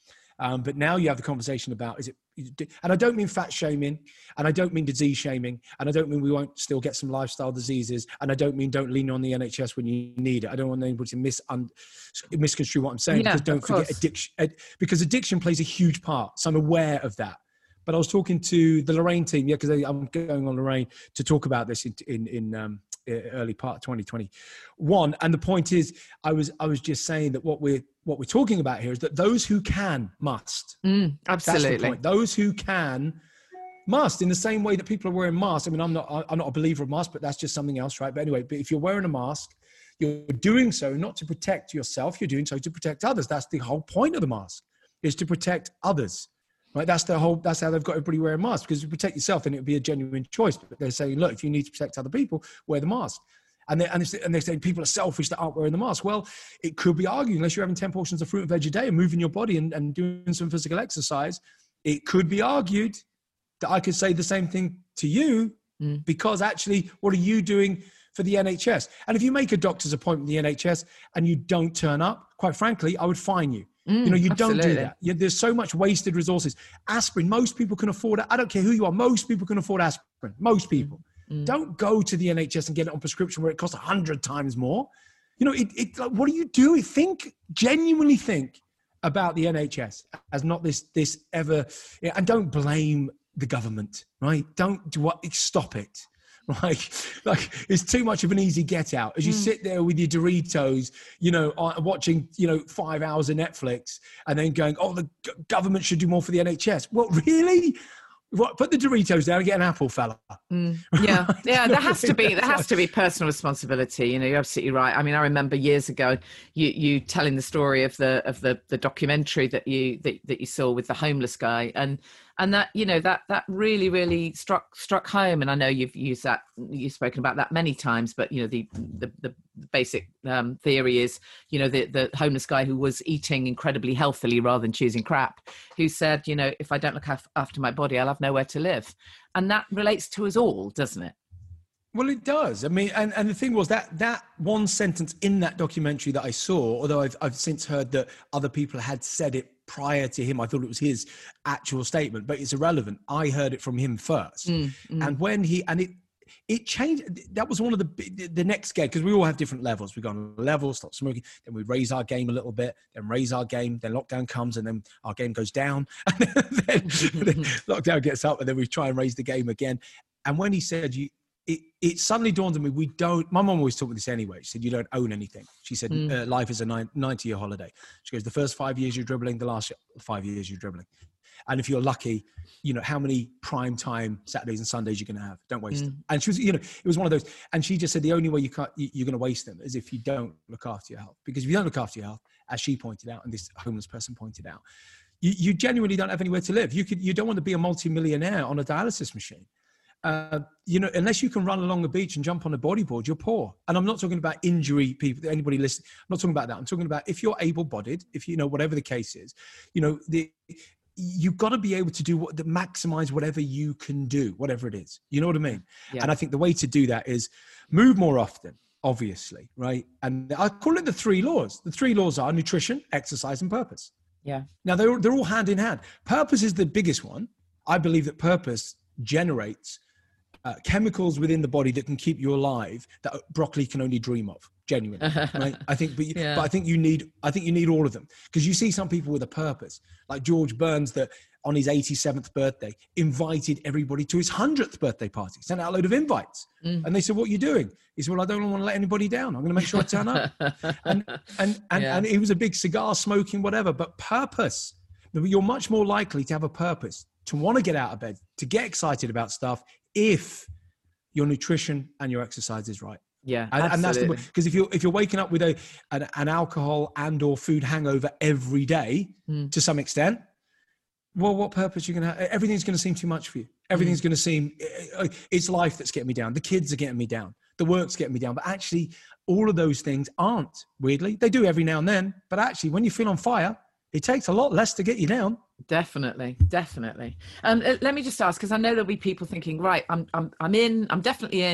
Um, but now you have the conversation about, is it, and I don't mean fat shaming, and I don't mean disease shaming, and I don't mean we won't still get some lifestyle diseases, and I don't mean don't lean on the N H S when you need it. I don't want anybody to mis un, misconstrue what I'm saying, Yeah, because don't forget addiction, ed, because addiction plays a huge part. So I'm aware of that. But I was talking to the Lorraine team, yeah, because I'm going on Lorraine to talk about this in in, in um, early part of twenty twenty-one. And the point is, I was I was just saying that what we're what we're talking about here is that those who can must. Mm, absolutely. That's the point. Those who can must, in the same way that people are wearing masks. I mean, I'm not I'm not a believer of masks, but that's just something else, right? But anyway, but if you're wearing a mask, you're doing so not to protect yourself. You're doing so to protect others. That's the whole point of the mask, is to protect others. Right, that's the whole. That's how they've got everybody wearing masks, because if you protect yourself, then it would be a genuine choice. But they're saying, look, if you need to protect other people, wear the mask. And they and, and they're saying people are selfish that aren't wearing the mask. Well, it could be argued, unless you're having ten portions of fruit and veg a day and moving your body and, and doing some physical exercise, it could be argued that I could say the same thing to you, mm. because actually, what are you doing for the N H S? And if you make a doctor's appointment with the N H S and you don't turn up, quite frankly, I would fine you. Mm, you know, you absolutely. Don't do that. You, there's so much wasted resources. Aspirin, most people can afford it. I don't care who you are. Most people can afford aspirin. Most people. Mm, mm. Don't go to the N H S and get it on prescription where it costs a hundred times more. You know, it, it, like, what are you doing? Think, genuinely think about the N H S as not this, this ever, and don't blame the government, right? Don't do what, stop it. Like, like it's too much of an easy get out as you mm. sit there with your Doritos, you know, watching, you know, five hours of Netflix and then going, oh, the g- government should do more for the N H S. What, really? What, put the Doritos down and get an apple, fella. Mm, yeah, yeah. There has to be there has to be personal responsibility. You know, you're absolutely right. I mean, I remember years ago you you telling the story of the of the the documentary that you that, that you saw with the homeless guy, and and that you know that that really really struck struck home. And I know you've used that you've spoken about that many times, but you know the the the basic um, theory is you know the the homeless guy who was eating incredibly healthily rather than choosing crap, who said, you know, if I don't look af- after my body, I'll have nowhere to live. And that relates to us all, doesn't it? Well, it does. I mean, and, and the thing was that that one sentence in that documentary that I saw, although I've, I've since heard that other people had said it prior to him, I thought it was his actual statement, but it's irrelevant. I heard it from him first. Mm, mm. And when he, and it, it changed. That was one of the, the next game, because we all have different levels. We go on a level, stop smoking, then we raise our game a little bit, then raise our game, then lockdown comes, and then our game goes down. And then, then lockdown gets up, and then we try and raise the game again. And when he said, you, it, it suddenly dawned on me, we don't, my mom always taught me this anyway. She said, you don't own anything. She said, mm. uh, life is a ninety-year holiday. She goes, the first five years you're dribbling, the last five years you're dribbling. And if you're lucky, you know, how many prime time Saturdays and Sundays you're going to have. Don't waste mm. them. And she was, you know, it was one of those. And she just said, the only way you can't, you're going to waste them is if you don't look after your health. Because if you don't look after your health, as she pointed out, and this homeless person pointed out, you, you genuinely don't have anywhere to live. You could, you don't want to be a multi-millionaire on a dialysis machine. Uh, you know, unless you can run along the beach and jump on a bodyboard, you're poor. And I'm not talking about injury people, anybody listening. I'm not talking about that. I'm talking about if you're able-bodied, if you know, whatever the case is, you know, the, you've got to be able to do what to maximize whatever you can do, whatever it is. You know what I mean? Yeah. And I think the way to do that is move more often, obviously, right? And I call it the three laws. The three laws are nutrition, exercise, and purpose. Yeah. Now they're they're all hand in hand. Purpose is the biggest one. I believe that purpose generates uh, chemicals within the body that can keep you alive that broccoli can only dream of. Genuinely, right? I think, but, yeah. but I think you need, I think you need all of them, because you see some people with a purpose, like George Burns, that on his eighty-seventh birthday invited everybody to his hundredth birthday party, sent out a load of invites, mm. and they said, "What are you doing?" He said, "Well, I don't want to let anybody down. I'm going to make sure I turn up." and and and, yeah. and he was a big cigar smoking, whatever. But purpose, you're much more likely to have a purpose, to want to get out of bed, to get excited about stuff, if your nutrition and your exercise is right. Yeah, and, and that's the, because if you're if you're waking up with a an, an alcohol and or food hangover every day mm. to some extent, well, what purpose are you going to have? Everything's going to seem too much for you. Everything's mm. going to seem, it's life that's getting me down. The kids are getting me down. The work's getting me down. But actually, all of those things aren't, weirdly. They do every now and then. But actually, when you feel on fire, it takes a lot less to get you down. Definitely, definitely. Um, let me just ask, because I know there'll be people thinking, right, I'm I'm I'm in, I'm definitely in.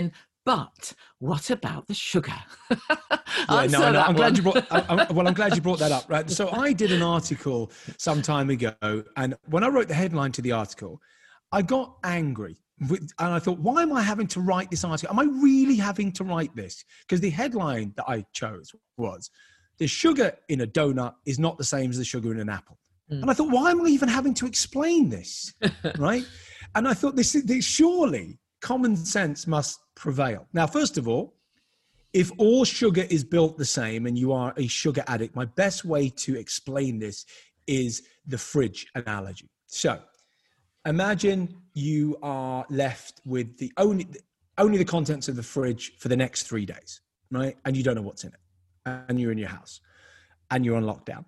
But what about the sugar? Yeah, no, I know. I'm glad you brought. I, I, well, I'm glad you brought that up, right? So I did an article some time ago, and when I wrote the headline to the article, I got angry, with, and I thought, why am I having to write this article? Am I really having to write this? Because the headline that I chose was, "The sugar in a donut is not the same as the sugar in an apple." Mm. And I thought, why am I even having to explain this, right? And I thought, this, this surely common sense must prevail. Now, first of all, if all sugar is built the same and you are a sugar addict, my best way to explain this is the fridge analogy. So imagine you are left with the only, only the contents of the fridge for the next three days, right? And you don't know what's in it. And you're in your house and you're on lockdown,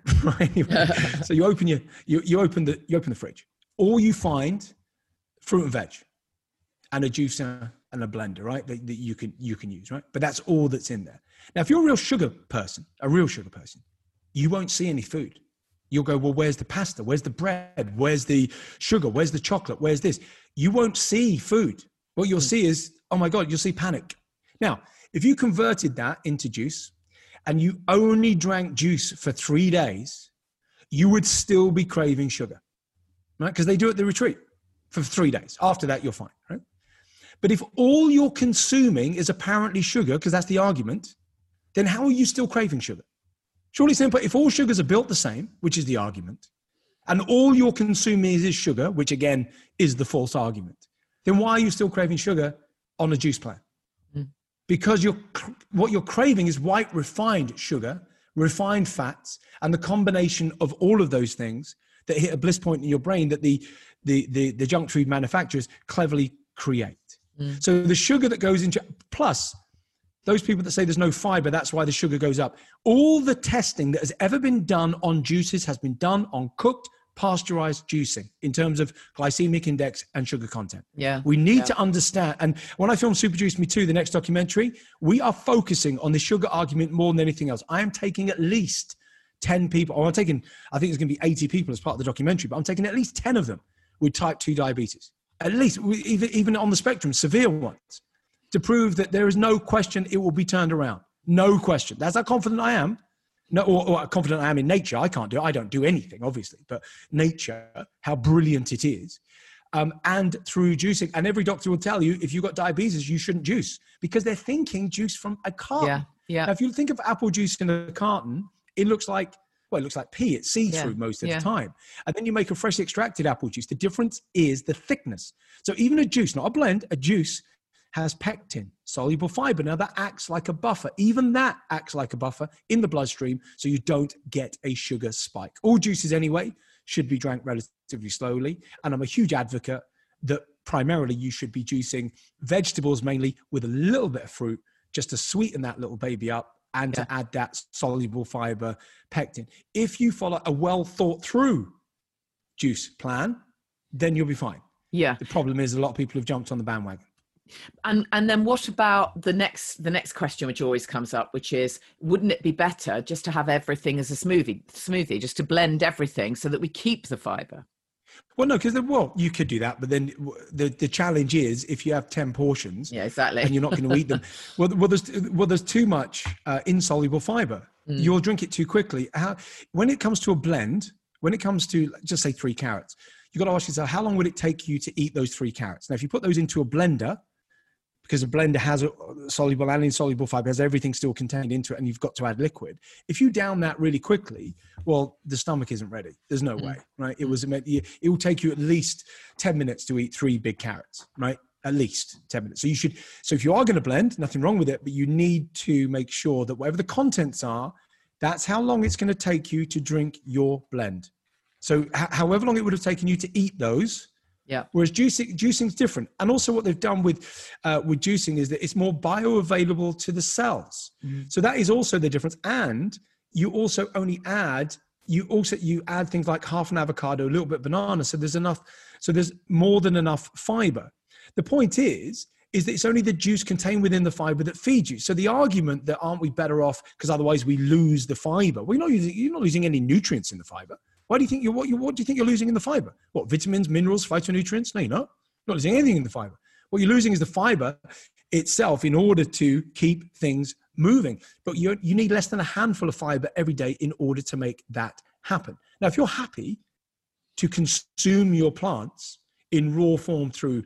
right? So you open your, you, you open the, you open the fridge. All you find, fruit and veg and a juicer and a blender, right? That, that you can, you can use, right? But that's all that's in there. Now, if you're a real sugar person, a real sugar person, you won't see any food. You'll go, well, where's the pasta? Where's the bread? Where's the sugar? Where's the chocolate? Where's this? You won't see food. What you'll see is, oh my God, you'll see panic. Now, if you converted that into juice and you only drank juice for three days, you would still be craving sugar, right? Because they do it at the retreat for three days. After that, you're fine, right? But if all you're consuming is apparently sugar, because that's the argument, then how are you still craving sugar? Surely simple, if all sugars are built the same, which is the argument, and all you're consuming is sugar, which again is the false argument, then why are you still craving sugar on a juice plan? Mm. Because you're, what you're craving is white refined sugar, refined fats, and the combination of all of those things that hit a bliss point in your brain that the, the, the, the junk food manufacturers cleverly create. Mm. So the sugar that goes into, plus those people that say there's no fiber, that's why the sugar goes up. All the testing that has ever been done on juices has been done on cooked, pasteurized juicing in terms of glycemic index and sugar content. Yeah. We need yeah. to understand. And when I film Super Juice Me Too, the next documentary, we are focusing on the sugar argument more than anything else. I am taking at least ten people, or I'm taking, I think there's going to be eighty people as part of the documentary, but I'm taking at least ten of them with type two diabetes. At least, even, even on the spectrum, severe ones, to prove that there is no question it will be turned around. No question. That's how confident I am. No, or, or confident I am in nature. I can't do it. I don't do anything, obviously, but nature, how brilliant it is. Um, and through juicing, and every doctor will tell you, if you've got diabetes, you shouldn't juice because they're thinking juice from a carton. Yeah, yeah. Now, if you think of apple juice in a carton, it looks like, well, it looks like pea. It's see-through yeah, most of yeah. the time. And then you make a freshly extracted apple juice. The difference is the thickness. So even a juice, not a blend, a juice has pectin, soluble fiber. Now that acts like a buffer. Even that acts like a buffer in the bloodstream so you don't get a sugar spike. All juices anyway should be drank relatively slowly. And I'm a huge advocate that primarily you should be juicing vegetables mainly with a little bit of fruit just to sweeten that little baby up and yeah. to add that soluble fiber pectin. If you follow a well thought through juice plan, then you'll be fine. Yeah. The problem is a lot of people have jumped on the bandwagon. And and then what about the next the next question, which always comes up, which is, wouldn't it be better just to have everything as a smoothie, smoothie, just to blend everything so that we keep the fiber? Well, no, because well, you could do that, but then the the challenge is if you have ten portions, yeah, exactly, and you're not going to eat them. Well, well, there's well, there's too much uh, insoluble fiber. Mm. You'll drink it too quickly. How when it comes to a blend, when it comes to just say three carrots, you got to ask yourself, how long would it take you to eat those three carrots? Now, if you put those into a blender, because a blender has a soluble and insoluble fiber, has everything still contained into it, and you've got to add liquid. If you down that really quickly, well, the stomach isn't ready. There's no mm. way, right? It was it will take you at least ten minutes to eat three big carrots, right? At least ten minutes. So you should. So if you are going to blend, nothing wrong with it, but you need to make sure that whatever the contents are, that's how long it's going to take you to drink your blend. So h- however long it would have taken you to eat those. Yeah. Whereas juicing, juicing is different. And also what they've done with, uh, with juicing is that it's more bioavailable to the cells. Mm. So that is also the difference. And you also only add, you also, you add things like half an avocado, a little bit of banana. So there's enough, so there's more than enough fiber. The point is, is that it's only the juice contained within the fiber that feeds you. So the argument that aren't we better off because otherwise we lose the fiber? Well, you're not using, you're not losing any nutrients in the fiber. Why do you think you're, what, you, what do you think you're losing in the fiber? What, vitamins, minerals, phytonutrients? No, you're not. You're not losing anything in the fiber. What you're losing is the fiber itself in order to keep things moving. But you you need less than a handful of fiber every day in order to make that happen. Now, if you're happy to consume your plants in raw form through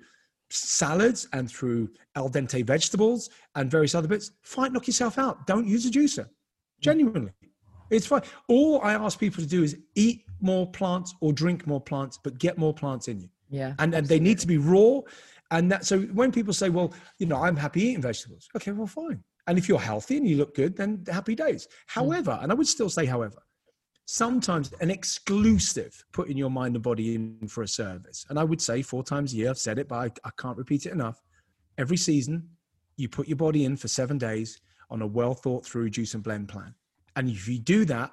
salads and through al dente vegetables and various other bits, fine, knock yourself out. Don't use a juicer. Genuinely. It's fine. All I ask people to do is eat more plants or drink more plants, but get more plants in you. Yeah. And, and they need to be raw. And that, so when people say, well, you know, I'm happy eating vegetables. Okay, well, fine. And if you're healthy and you look good, then happy days. However, mm. and I would still say, however, sometimes an exclusive putting your mind and body in for a service. And I would say four times a year, I've said it, but I, I can't repeat it enough. Every season, you put your body in for seven days on a well thought through juice and blend plan. And if you do that,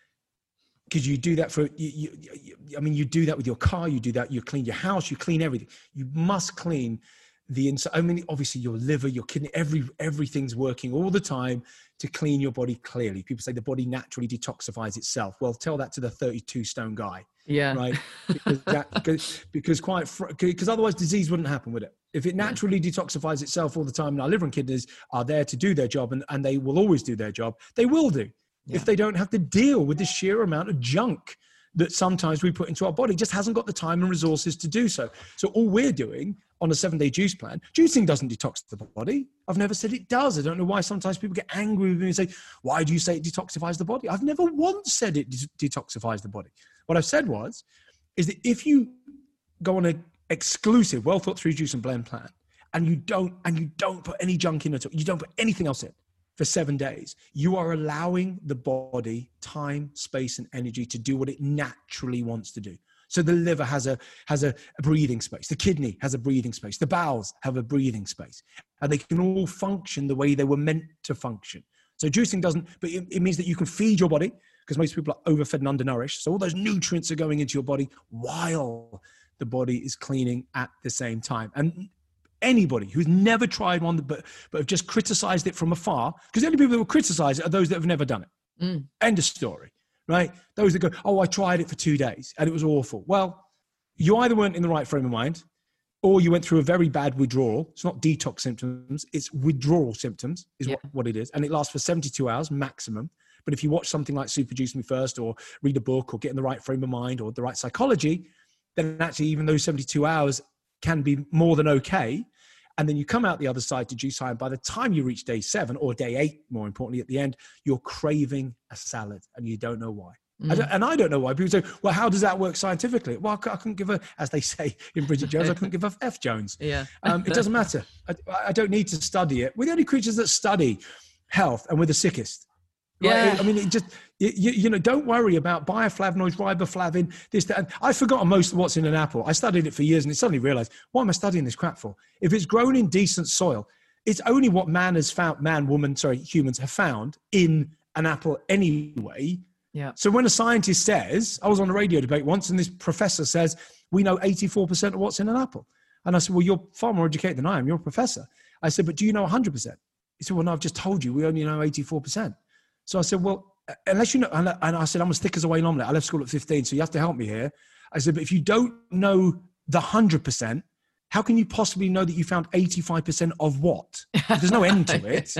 because you do that for, you, you, you, I mean, you do that with your car, you do that, you clean your house, you clean everything. You must clean the inside. I mean, obviously your liver, your kidney, every, everything's working all the time to clean your body clearly. People say the body naturally detoxifies itself. Well, tell that to the thirty-two stone guy. Yeah. Right. Because, that, because, because quite, because otherwise disease wouldn't happen, would it? If it naturally detoxifies itself all the time, and our liver and kidneys are there to do their job, and, and they will always do their job, they will do. Yeah. If they don't have to deal with the sheer amount of junk that sometimes we put into our body, just hasn't got the time and resources to do so. So all we're doing on a seven day juice plan, juicing doesn't detox the body. I've never said it does. I don't know why sometimes people get angry with me and say, why do you say it detoxifies the body? I've never once said it de- detoxifies the body. What I've said was, is that if you go on an exclusive, well thought through juice and blend plan, and you don't, and you don't put any junk in at all, you don't put anything else in, for seven days, you are allowing the body time, space, and energy to do what it naturally wants to do. So the liver has a has a, a breathing space. The kidney has a breathing space. The bowels have a breathing space. And they can all function the way they were meant to function. So juicing doesn't, but it, it means that you can feed your body, because most people are overfed and undernourished. So all those nutrients are going into your body while the body is cleaning at the same time. And anybody who's never tried one, but, but have just criticized it from afar, because the only people that will criticize it are those that have never done it. Mm. End of story, right? Those that go, oh, I tried it for two days and it was awful. Well, you either weren't in the right frame of mind, or you went through a very bad withdrawal. It's not detox symptoms, it's withdrawal symptoms is yeah. what, what it is. And it lasts for seventy-two hours maximum. But if you watch something like Super Juice Me First, or read a book, or get in the right frame of mind, or the right psychology, then actually even those seventy-two hours can be more than okay. And then you come out the other side to juice high. And by the time you reach day seven, or day eight, more importantly, at the end, you're craving a salad and you don't know why. Mm. I don't, and I don't know why. People say, well, how does that work scientifically? Well, I couldn't give a, as they say in Bridget Jones, I couldn't give a F Jones. Yeah. Um, it doesn't matter. I, I don't need to study it. We're the only creatures that study health, and we're the sickest. Right? Yeah. I mean, it just, you, you know, don't worry about bioflavonoids, riboflavin, this, that. And I've forgotten most of what's in an apple. I studied it for years and I suddenly realized, why am I studying this crap for? If it's grown in decent soil, it's only what man has found, man, woman, sorry, humans have found in an apple anyway. Yeah. So when a scientist says, I was on a radio debate once and this professor says, we know eighty-four percent of what's in an apple. And I said, well, you're far more educated than I am. You're a professor. I said, but do you know one hundred percent? He said, well, no, I've just told you, we only know eighty-four percent. So I said, well, unless you know, and I said, I'm as thick as a Wayne omelette. I left school at fifteen, so you have to help me here. I said, but if you don't know the one hundred percent, how can you possibly know that you found eighty-five percent of what? There's no end to it.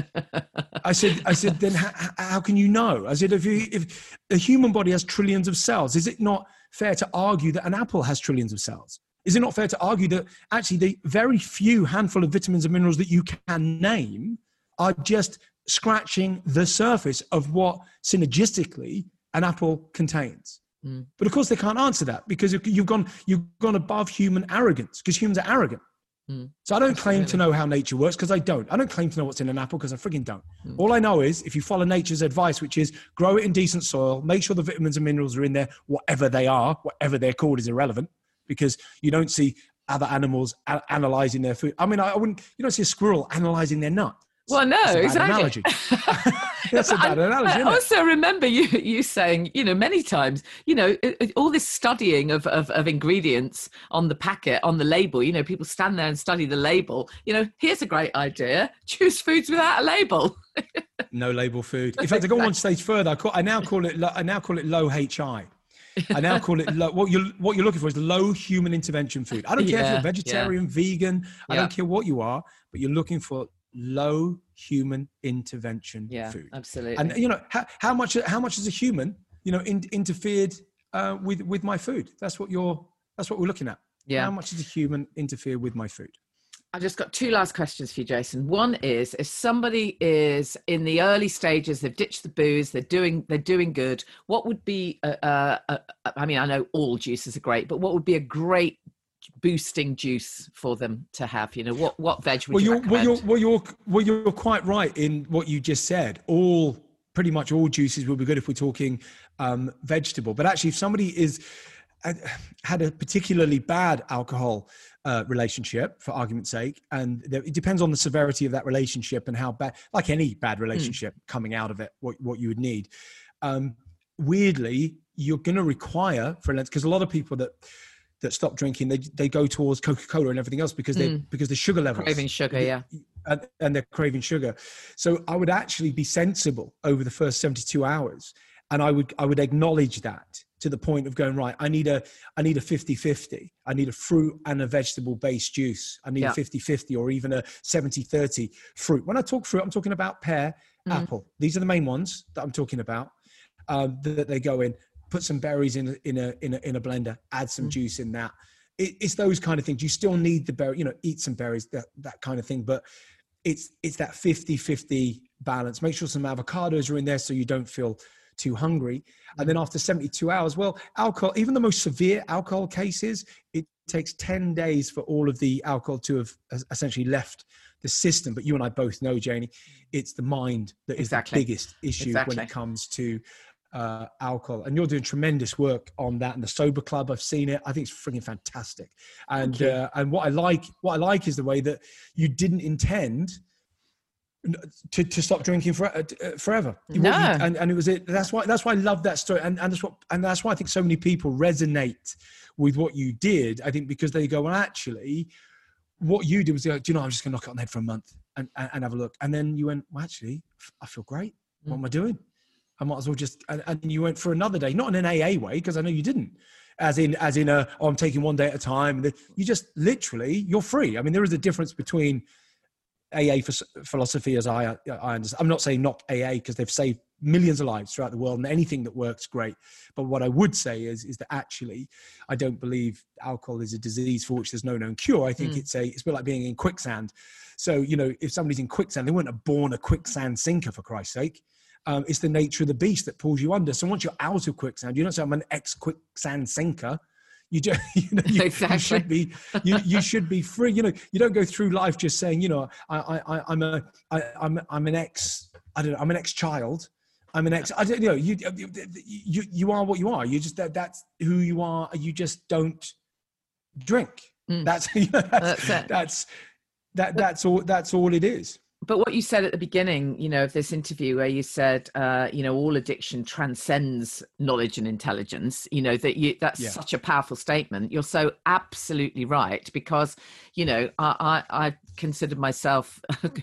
I said, I said, then how, how can you know? I said, if, you, if the human body has trillions of cells, is it not fair to argue that an apple has trillions of cells? Is it not fair to argue that actually the very few handful of vitamins and minerals that you can name are just scratching the surface of what synergistically an apple contains? Mm. But of course they can't answer that, because you've gone you've gone above human arrogance, because humans are arrogant. Mm. So I don't claim to know how nature works, because I don't. I don't claim to know what's in an apple, because I frigging don't. Mm. All I know is if you follow nature's advice, which is grow it in decent soil, make sure the vitamins and minerals are in there, whatever they are, whatever they're called is irrelevant, because you don't see other animals a- analyzing their food. I mean, I, I wouldn't, you don't see a squirrel analyzing their nut. Well, no, That's a bad exactly. Analogy. That's a bad analogy. I isn't it? also remember you you saying, you know, many times, you know, it, it, all this studying of, of of ingredients on the packet, on the label. You know, people stand there and study the label. You know, here's a great idea: choose foods without a label. No label food. In fact, I go one stage further. I, call, I now call it. lo- I now call it low H I. I now call it low, what you're what you're looking for is low human intervention food. I don't care Yeah, if you're vegetarian, vegan. I Yeah. don't care what you are, but you're looking for low human intervention yeah, food. Absolutely. And you know, how, how much, how much as a human, you know, in, interfered uh, with, with my food. That's what you're, that's what we're looking at. Yeah. How much does a human interfere with my food? I've just got two last questions for you, Jason. One is, if somebody is in the early stages, they've ditched the booze, they're doing, they're doing good. What would be, a, a, a, I mean, I know all juices are great, but what would be a great boosting juice for them to have? You know, what, what veg would well, you you're, recommend? well, you're, well, you're, well, you're quite right in what you just said. All, pretty much all juices will be good if we're talking um, vegetable. But actually, if somebody is had a particularly bad alcohol uh, relationship, for argument's sake, and there, it depends on the severity of that relationship and how bad, like any bad relationship, mm. coming out of it, what, what you would need. Um, weirdly, you're going to require, for because a lot of people that that stop drinking, they they go towards Coca-Cola and everything else because they mm. because the sugar levels, craving sugar, yeah, and, and they're craving sugar. So I would actually be sensible over the first seventy-two hours, and I would I would acknowledge that to the point of going, right, I need a I need a fifty-fifty. I need a fruit and a vegetable based juice. I need yeah. a fifty-fifty or even a seventy-thirty fruit. When I talk fruit, I'm talking about pear, mm. apple. These are the main ones that I'm talking about. Um, that they go in. Put some berries in in a in a in a blender. Add some mm. juice in that. It, it's those kind of things. You still need the berry. You know, eat some berries. That that kind of thing. But it's it's that fifty-fifty balance. Make sure some avocados are in there so you don't feel too hungry. And then after seventy-two hours, well, alcohol, even the most severe alcohol cases, it takes ten days for all of the alcohol to have essentially left the system. But you and I both know, Janie, it's the mind that is exactly. the biggest issue exactly. when it comes to uh, alcohol. And you're doing tremendous work on that. And the Sober Club, I've seen it. I think it's freaking fantastic. And uh, and what I like, what I like is the way that you didn't intend to, to stop drinking for, uh, forever. No. You, and, and it was it. That's why, that's why I love that story. And, and that's what, and that's why I think so many people resonate with what you did. I think because they go, well, actually what you did was, go, do you know, I'm just gonna knock it on the head for a month and, and, and have a look. And then you went, well, actually, I feel great. What mm. am I doing? I might as well just, and, and you went for another day, not in an A A way, because I know you didn't. As in, as in a, oh, I'm taking one day at a time. You just literally, you're free. I mean, there is a difference between A A philosophy, as I, I understand. I'm not saying knock A A because they've saved millions of lives throughout the world and anything that works, great. But what I would say is, is that actually, I don't believe alcohol is a disease for which there's no known cure. I think mm. it's a, it's a bit like being in quicksand. So, you know, if somebody's in quicksand, they weren't born a quicksand sinker, for Christ's sake. Um, it's the nature of the beast that pulls you under. So once you're out of quicksand, you don't say I'm an ex-quicksand sinker. You do, you know, you, exactly. you should be, you, you should be free. You know, you don't go through life just saying, you know, I, I, I'm a, I, I'm, I'm an ex, I don't know, I'm an ex-child. I'm an ex, I don't you know, you, you, you are what you are. You just, that, that's who you are. You just don't drink. Mm. That's, you know, that's, that's, that's, that, that's all, that's all it is. But what you said at the beginning, you know, of this interview where you said, uh, you know, all addiction transcends knowledge and intelligence, you know, that you, that's yeah. such a powerful statement. You're so absolutely right, because, you know, I, I, I consider myself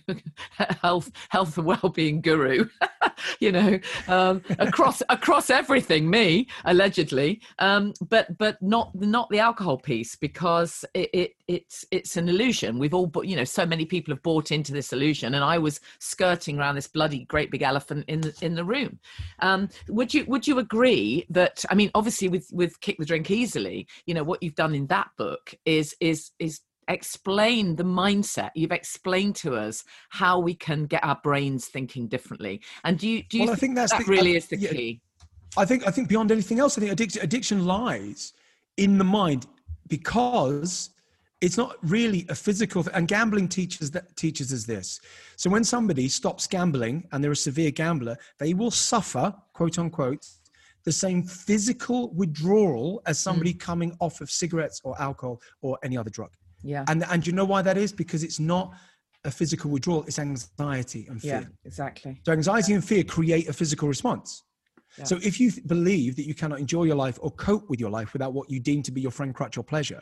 a health, health and well-being guru, you know, um, across, across everything, me, allegedly, um, but, but not, not the alcohol piece, because it, it, it's, it's an illusion. We've all, you know, so many people have bought into this illusion. And I was skirting around this bloody great big elephant in the, in the room. Um, would you would you agree that, I mean, obviously with with Kick the Drink Easily, you know, what you've done in that book is is is explain the mindset. You've explained to us how we can get our brains thinking differently. And do you do you well, think, I think that's that the, really I, is the yeah, key? I think I think beyond anything else, I think addiction, addiction lies in the mind, because it's not really a physical th- and gambling teaches that teaches us this. So when somebody stops gambling and they're a severe gambler, they will suffer, quote unquote, the same physical withdrawal as somebody mm. coming off of cigarettes or alcohol or any other drug. Yeah. And and you know why that is? Because it's not a physical withdrawal, it's anxiety and fear. Yeah, exactly. So anxiety and fear create a physical response. Yeah. So if you th- believe that you cannot enjoy your life or cope with your life without what you deem to be your friend, crutch, or pleasure,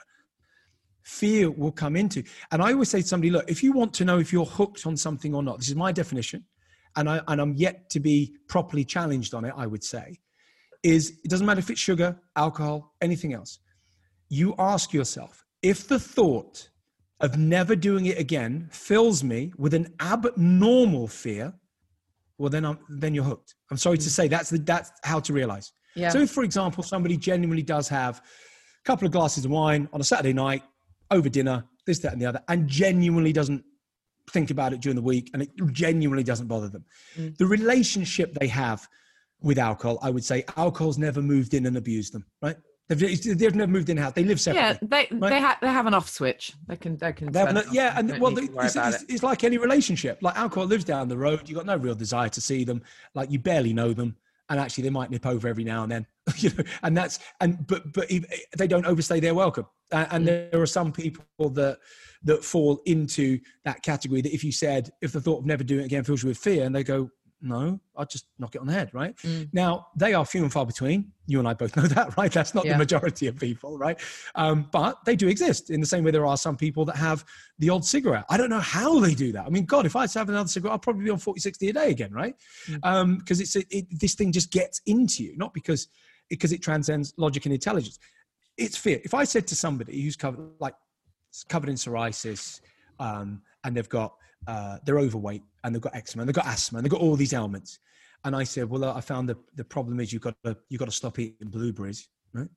fear will come into. And I always say to somebody, look, if you want to know if you're hooked on something or not, this is my definition, and, I, and I'm yet to be properly challenged on it, I would say, is it doesn't matter if it's sugar, alcohol, anything else. You ask yourself, if the thought of never doing it again fills me with an abnormal fear, well, then I'm then you're hooked. I'm sorry to say that's the, that's how to realize. Yeah. So if, for example, somebody genuinely does have a couple of glasses of wine on a Saturday night over dinner, this, that, and the other, and genuinely doesn't think about it during the week, and it genuinely doesn't bother them. Mm. The relationship they have with alcohol, I would say alcohol's never moved in and abused them, right? They've, they've never moved in and out. They live separately. Yeah, they right? they, ha- they have an off switch. They can they can. They have an, yeah, and well, it's, it's, it. it's like any relationship. Like alcohol lives down the road. You got no real desire to see them. Like you barely know them, and actually they might nip over every now and then. You know, and that's and but but they don't overstay their welcome. And, and mm. there are some people that that fall into that category. That if you said, if the thought of never doing it again fills you with fear, and they go, no, I'll just knock it on the head, right? Mm. Now, they are few and far between. You and I both know that, right? That's not yeah. the majority of people, right? Um, but they do exist in the same way there are some people that have the odd cigarette. I don't know how they do that. I mean, God, if I had to have another cigarette, I'll probably be on forty, sixty a day again, right? Because mm. um, it's it, it, this thing just gets into you, not because, because it transcends logic and intelligence. It's fear. If I said to somebody who's covered, like, covered in psoriasis, um, and they've got, uh, they're overweight, and they've got eczema, and they've got asthma, and they've got all these ailments. And I said, well, I found the, the problem is you've got to, you've got to stop eating blueberries, right?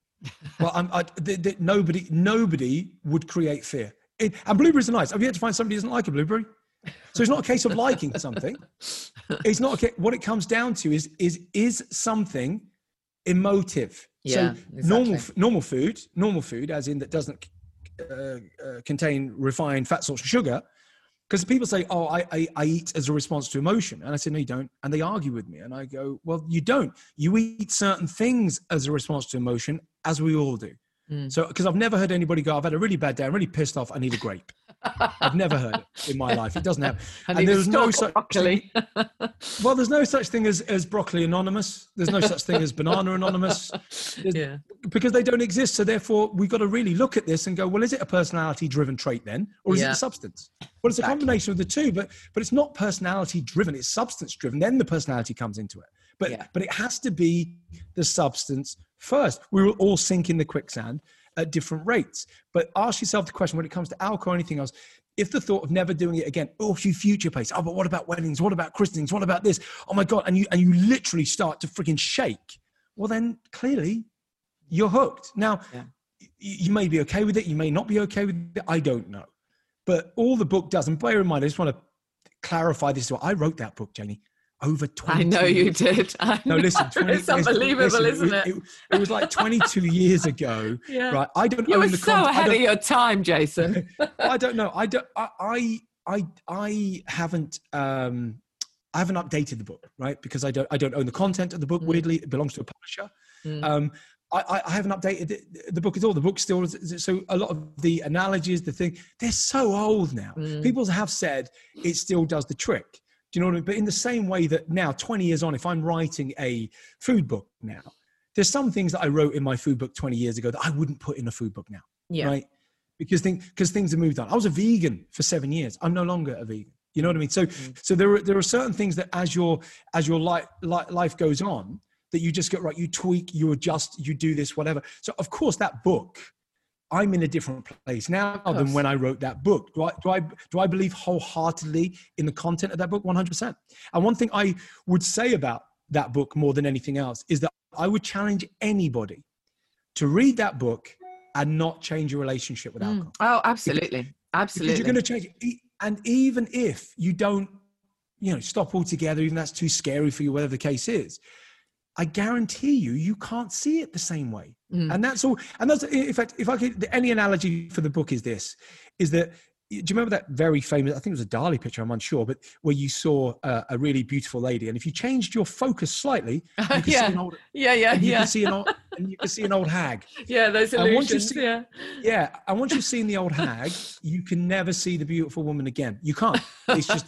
Well, I'm, I, the, the, nobody, nobody would create fear. It, and blueberries are nice. I've yet to find somebody who doesn't like a blueberry. So it's not a case of liking something. It's not, a case, what it comes down to is, is, is something emotive. Yeah, so exactly. normal, normal food, normal food, as in that doesn't uh, uh, contain refined fat, salt, and sugar. Because people say, oh, I, I, I eat as a response to emotion. And I say, no, you don't. And they argue with me. And I go, well, you don't. You eat certain things as a response to emotion, as we all do. Mm. So, because I've never heard anybody go, I've had a really bad day, I'm really pissed off, I need a grape. I've never heard it in my life. It doesn't happen. And there's no such broccoli. Well, there's no such thing as, as broccoli anonymous. There's no such thing as banana anonymous. Yeah. Because they don't exist. So therefore, we've got to really look at this and go, well, is it a personality-driven trait then? Or is yeah. it a substance? Well, it's exactly. a combination of the two, but but it's not personality-driven. It's substance-driven. Then the personality comes into it. But yeah. but it has to be the substance first. We will all sink in the quicksand at different rates. But ask yourself the question when it comes to alcohol or anything else, if the thought of never doing it again, oh, you future pace, oh, but what about weddings? What about christenings? What about this? Oh my God. And you, and you literally start to freaking shake. Well, then clearly you're hooked. Now, yeah. you, you may be okay with it. You may not be okay with it. I don't know. But all the book does, and bear in mind, I just want to clarify this. I wrote that book, Janie, over twenty. I know you did. I no, listen, twenty, it's unbelievable, listen, isn't it? It, it? It was like twenty-two years ago, yeah. right? I don't. You own were the so con- ahead of your time, Jason. I don't know. I don't. I I I haven't. Um, I haven't updated the book, right? Because I don't. I don't own the content of the book. Mm. Weirdly, it belongs to a publisher. Mm. Um, I, I haven't updated the, the book at all. The book still, so a lot of the analogies, the thing, they're so old now. Mm. People have said it still does the trick. Do you know what I mean? But in the same way that now, twenty years on, if I'm writing a food book now, there's some things that I wrote in my food book twenty years ago that I wouldn't put in a food book now, yeah. right? Because things, because things have moved on. I was a vegan for seven years. I'm no longer a vegan. You know what I mean? So, mm. so there are there are certain things that as your as your life life goes on, that you just get right, you tweak, you adjust, you do this, whatever. So of course that book, I'm in a different place now than when I wrote that book. Do I, do I, do I believe wholeheartedly in the content of that book? one hundred percent. And one thing I would say about that book more than anything else is that I would challenge anybody to read that book and not change your relationship with alcohol. Mm. Oh, absolutely. Because, absolutely. Because you're going to change it. And even if you don't, you know, stop altogether, even that's too scary for you, whatever the case is, I guarantee you, you can't see it the same way. Mm. And that's all. And that's, in fact, if I could, any analogy for the book is this, is that, do you remember that very famous, I think it was a Dali picture, I'm unsure, but where you saw a, a really beautiful lady. And if you changed your focus slightly, you could yeah. see an old, yeah, yeah, and you yeah. Could see an old, and you could see an old hag. Yeah, those illusions, see, yeah. Yeah, and once you've seen the old hag, you can never see the beautiful woman again. You can't. It's just,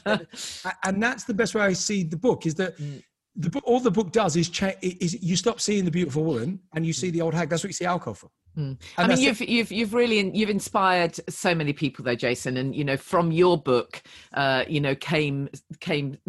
and that's the best way I see the book, is that mm. the book, all the book does is, cha- is you stop seeing the beautiful woman and you see the old hag. That's what you see alcohol for. Mm. I mean, you've, you've, you've really, you've inspired so many people though, Jason. And, you know, from your book, uh, you know, came, came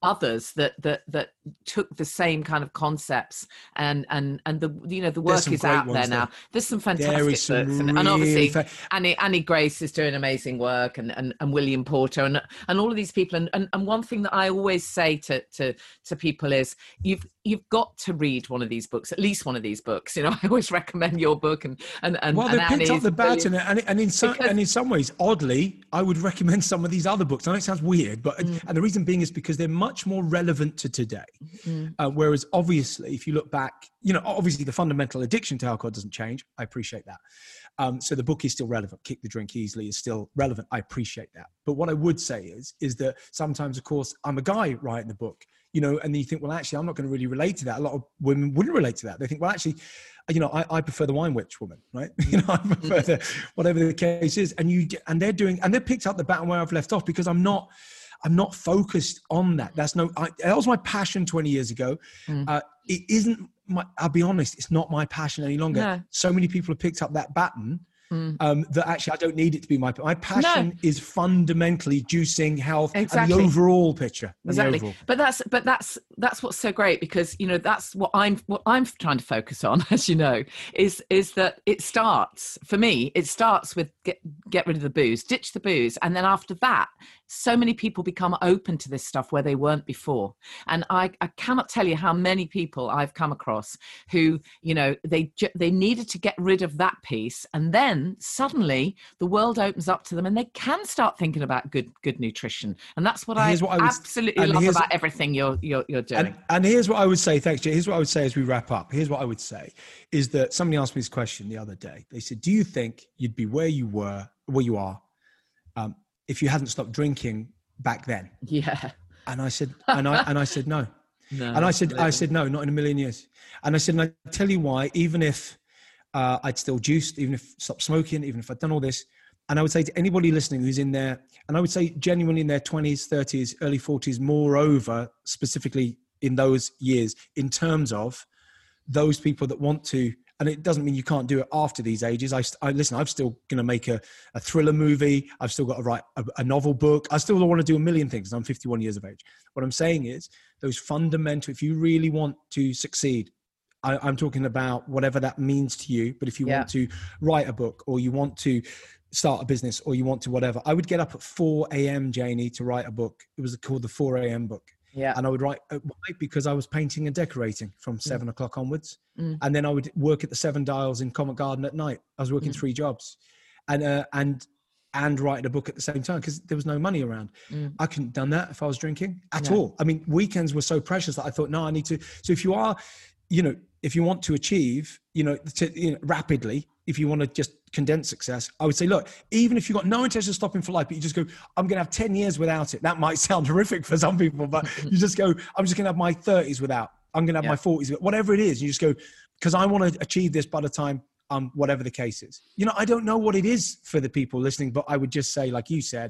others that that that took the same kind of concepts, and and and the you know the work is out there now. There's some fantastic some books, and, really and obviously fa- Annie Annie Grace is doing amazing work, and and, and William Porter, and and all of these people. And, and and one thing that I always say to to to people is you've you've got to read one of these books, at least one of these books. You know, I always recommend your book, and and and well, they and picked Annie's, up the baton, and, and in some because, and in some ways, oddly, I would recommend some of these other books. I know it sounds weird, but mm. and the reason being is because they're much more relevant to today. Mm. Uh, whereas obviously, if you look back, you know, obviously the fundamental addiction to alcohol doesn't change. I appreciate that. Um, so the book is still relevant. Kick the Drink Easily is still relevant. I appreciate that. But what I would say is, is that sometimes, of course, I'm a guy writing the book, you know, and then you think, well, actually, I'm not going to really relate to that. A lot of women wouldn't relate to that. They think, well, actually, you know, I, I prefer the wine witch woman, right? You know, I prefer the, whatever the case is. And you, and they're doing, and they've picked up the baton where I've left off, because I'm not, I'm not focused on that. That's no, I, that was my passion twenty years ago. Mm. Uh, it isn't my, I'll be honest, it's not my passion any longer. No. So many people have picked up that baton mm. um, that actually I don't need it to be my, my passion no. is fundamentally juicing health exactly. and the overall picture. Exactly. Overall. But that's, but that's, that's what's so great, because, you know, that's what I'm, what I'm trying to focus on, as you know, is, is that it starts, for me, it starts with get, get rid of the booze, ditch the booze. And then after that, so many people become open to this stuff where they weren't before. And I, I cannot tell you how many people I've come across who, you know, they they needed to get rid of that piece. And then suddenly the world opens up to them and they can start thinking about good good nutrition. And that's what I, what I was, absolutely love about everything you're, you're, you're doing. And, and here's what I would say, thanks, Jay. Here's what I would say as we wrap up. Here's what I would say is that somebody asked me this question the other day. They said, do you think you'd be where you were, where you are, um, if you hadn't stopped drinking back then? Yeah. And I said, and I, and I said, no. no. And I said, I said, no, not in a million years. And I said, and I tell you why, even if uh, I'd still juiced, even if stopped smoking, even if I'd done all this, and I would say to anybody listening who's in there, and I would say genuinely in their twenties, thirties, early forties, moreover, specifically in those years, in terms of those people that want to, and it doesn't mean you can't do it after these ages. I, I listen, I'm still going to make a, a thriller movie. I've still got to write a, a novel book. I still want to do a million things. I'm fifty-one years of age. What I'm saying is those fundamental, if you really want to succeed, I, I'm talking about whatever that means to you. But if you yeah. want to write a book, or you want to start a business, or you want to whatever, I would get up at four a.m., Janie, to write a book. It was called the four a.m. book. Yeah. And I would write, why? Because I was painting and decorating from seven mm. o'clock onwards. Mm. And then I would work at the Seven Dials in Covent Garden at night. I was working mm. three jobs and, uh, and, and writing a book at the same time, because there was no money around. Mm. I couldn't have done that if I was drinking at no. all. I mean, weekends were so precious that I thought, no, I need to. So if you are, you know, if you want to achieve, you know, to, you know rapidly, if you want to just condense success, I would say, look, even if you've got no intention of stopping for life, but you just go, I'm going to have ten years without it. That might sound horrific for some people, but you just go, I'm just going to have my thirties without, I'm going to have yeah. my forties, whatever it is. You just go, because I want to achieve this by the time, um, whatever the case is. You know, I don't know what it is for the people listening, but I would just say, like you said,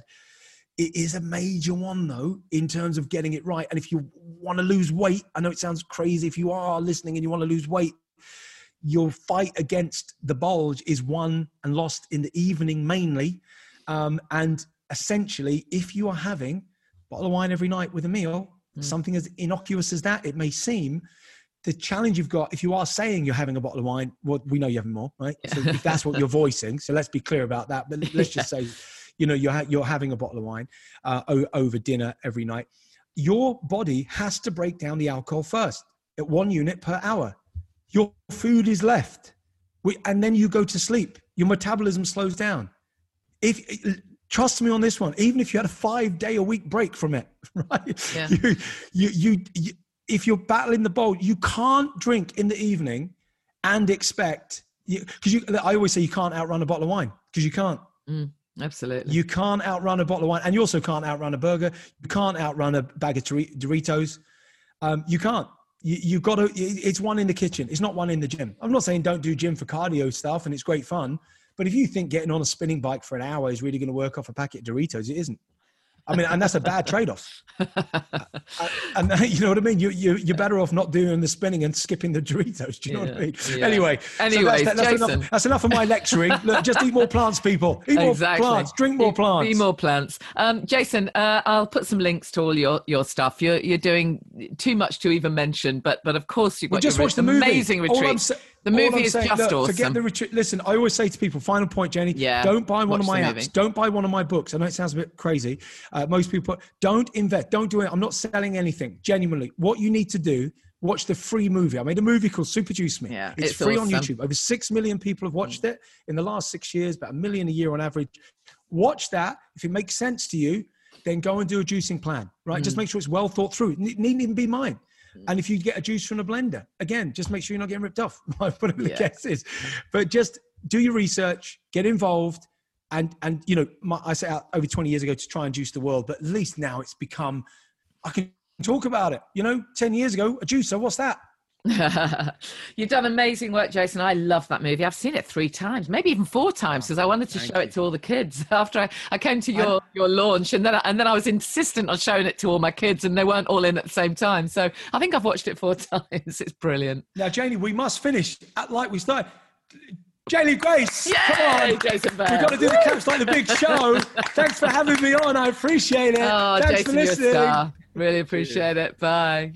it is a major one though, in terms of getting it right. And if you want to lose weight, I know it sounds crazy. If you are listening and you want to lose weight, your fight against the bulge is won and lost in the evening mainly. Um, and essentially, if you are having a bottle of wine every night with a meal, mm. something as innocuous as that, it may seem, the challenge you've got, if you are saying you're having a bottle of wine, well, we know you're having more, right? Yeah. So if that's what you're voicing, so let's be clear about that. But let's just say, you know, you're, ha- you're having a bottle of wine uh, o- over dinner every night. Your body has to break down the alcohol first at one unit per hour. Your food is left, we, and then you go to sleep. Your metabolism slows down. If trust me on this one, even if you had a five day a week break from it, right? Yeah. You, you, you, you, if you're battling the bowl, you can't drink in the evening and expect, because you, you, I always say you can't outrun a bottle of wine, because you can't. Mm, absolutely. You can't outrun a bottle of wine, and you also can't outrun a burger. You can't outrun a bag of Doritos. Um, you can't. You, you've got to, it's one in the kitchen. It's not one in the gym. I'm not saying don't do gym for cardio stuff, and it's great fun. But if you think getting on a spinning bike for an hour is really going to work off a packet of Doritos, it isn't. I mean, and that's a bad trade-off. uh, and uh, you know what I mean? You, you, you're better off not doing the spinning and skipping the Doritos. Do you know yeah, what I mean? Yeah. Anyway, Anyways, so that's, that's, Jason. enough, that's enough of my lecturing. Look, just eat more plants, people. Eat exactly. more plants. Drink more eat, plants. Eat more plants. Um, Jason, uh, I'll put some links to all your, your stuff. You're you're doing too much to even mention, but but of course you've got well, just your watch the movie. amazing retreat. Sa- the movie is saying, just look, awesome. Forget the retreat. Listen, I always say to people, final point, Jenny, yeah, don't buy one of my movie. apps. Don't buy one of my books. I know it sounds a bit crazy. Uh, most people, don't invest. Don't do it. I'm not selling anything. Genuinely, what you need to do, watch the free movie. I made a movie called Super Juice Me. Yeah, it's, it's free awesome. on YouTube. Over six million people have watched it in the last six years, about a million a year on average. Watch that. If it makes sense to you, then go and do a juicing plan, right? Mm. Just make sure it's well thought through. It needn't even be mine. And if you get a juice from a blender, again, just make sure you're not getting ripped off, whatever the yeah. case is. But just do your research, get involved. And, and you know, my, I set out over twenty years ago to try and juice the world, but at least now it's become, I can talk about it. You know, ten years ago, a juicer, what's that? You've done amazing work, Jason. I love that movie. I've seen it three times, maybe even four times, because I wanted to show you. it to all the kids after I, I came to your, your launch, and then I, and then I was insistent on showing it to all my kids, and they weren't all in at the same time. So I think I've watched it four times. It's brilliant. Now, Janie, we must finish at like we started. Janie Grace, Yay, come on. Jason Bell. We've got to do the Caps Like the Big Show. Thanks for having me on. I appreciate it. Oh, Thanks Jason, for listening. You're a star. Really appreciate it. Bye.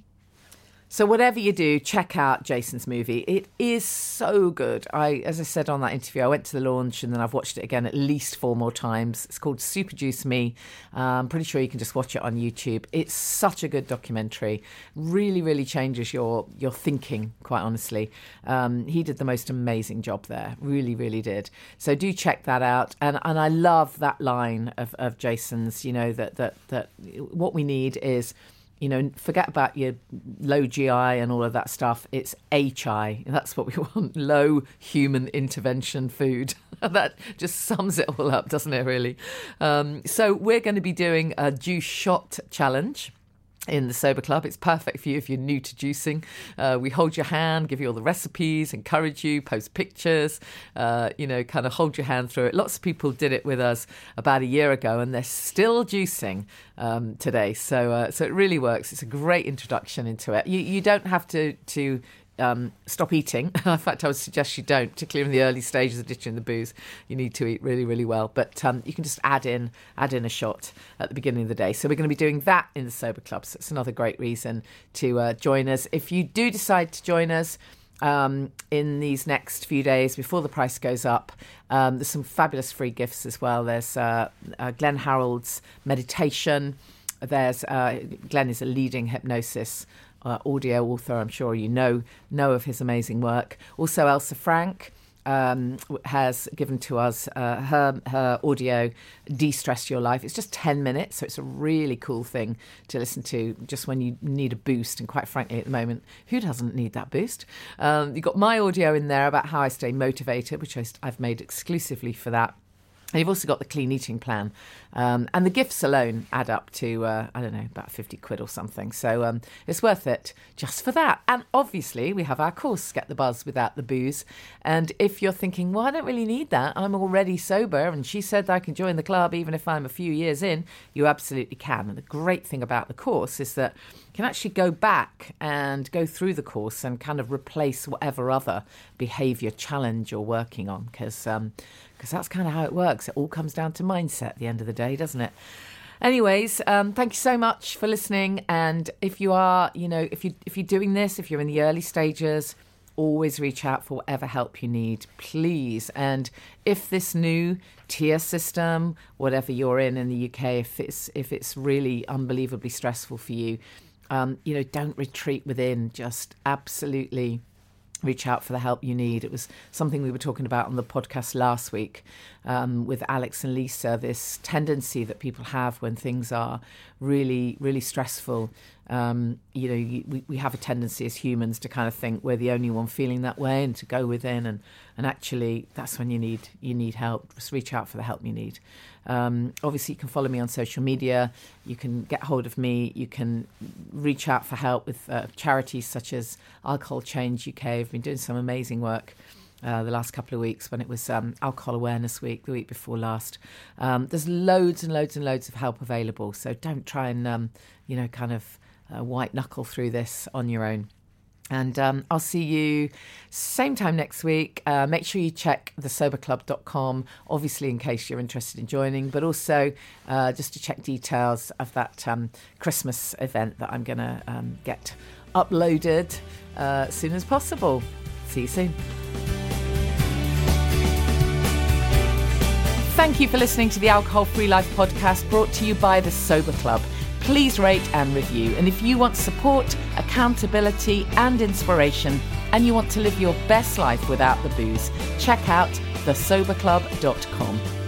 So whatever you do, check out Jason's movie. It is so good. I, as I said on that interview, I went to the launch and then I've watched it again at least four more times. It's called Super Juice Me. Uh, I'm pretty sure you can just watch it on YouTube. It's such a good documentary. Really, really changes your your thinking, quite honestly. Um, he did the most amazing job there. Really, really did. So do check that out. And and I love that line of, of Jason's, you know, that that that what we need is, you know, forget about your low G I and all of that stuff. It's H I. That's what we want. Low human intervention food. That just sums it all up, doesn't it, really? Um, so we're going to be doing a juice shot challenge in the Sober Club. It's perfect for you if you're new to juicing. Uh, we hold your hand, give you all the recipes, encourage you, post pictures, uh, you know, kind of hold your hand through it. Lots of people did it with us about a year ago and they're still juicing um, today. So uh, so it really works. It's a great introduction into it. You you don't have to to Um, stop eating. In fact, I would suggest you don't, particularly in the early stages of ditching the booze. You need to eat really, really well. But um, you can just add in add in a shot at the beginning of the day. So we're going to be doing that in the Sober Club. So it's another great reason to uh, join us. If you do decide to join us um, in these next few days before the price goes up, um, there's some fabulous free gifts as well. There's uh, uh, Glenn Harold's meditation. There's uh, Glenn is a leading hypnosis Uh, audio author. I'm sure you know know of his amazing work. Also, Elsa Frank um, has given to us uh, her her audio De-Stress Your Life. It's just ten minutes, so it's a really cool thing to listen to just when you need a boost. And quite frankly, at the moment, who doesn't need that boost? Um, you've got my audio in there about how I stay motivated, which I, I've made exclusively for that. And you've also got the clean eating plan. Um, and the gifts alone add up to, uh, I don't know, about fifty quid or something. So um, it's worth it just for that. And obviously, we have our course, Get the Buzz Without the Booze. And if you're thinking, well, I don't really need that. I'm already sober. And she said I can join the club even if I'm a few years in. You absolutely can. And the great thing about the course is that you can actually go back and go through the course and kind of replace whatever other behaviour challenge you're working on. Because... Um, Because that's kind of how it works. It all comes down to mindset at the end of the day, doesn't it? Anyways, um, thank you so much for listening. And if you are, you know, if you if you're doing this, if you're in the early stages, always reach out for whatever help you need, please. And if this new tier system, whatever you're in in the U K, if it's if it's really unbelievably stressful for you, um, you know, don't retreat within. Just absolutely reach out for the help you need. It was something we were talking about on the podcast last week um, with Alex and Lisa, this tendency that people have when things are really, really stressful. Um, you know, you, we, we have a tendency as humans to kind of think we're the only one feeling that way and to go within. And, and actually, that's when you need you need help. Just reach out for the help you need. Um, obviously, you can follow me on social media. You can get hold of me. You can reach out for help with uh, charities such as Alcohol Change U K. I've been doing some amazing work uh, the last couple of weeks when it was um, Alcohol Awareness Week, the week before last. Um, there's loads and loads and loads of help available. So don't try and, um, you know, kind of uh, white knuckle through this on your own. And um, I'll see you same time next week. Uh, make sure you check the sober club dot com, obviously in case you're interested in joining, but also uh, just to check details of that um, Christmas event that I'm going to um, get uploaded uh, as soon as possible. See you soon. Thank you for listening to the Alcohol Free Life podcast, brought to you by the Sober Club. Please rate and review. And if you want support, accountability and inspiration, and you want to live your best life without the booze, check out the sober club dot com.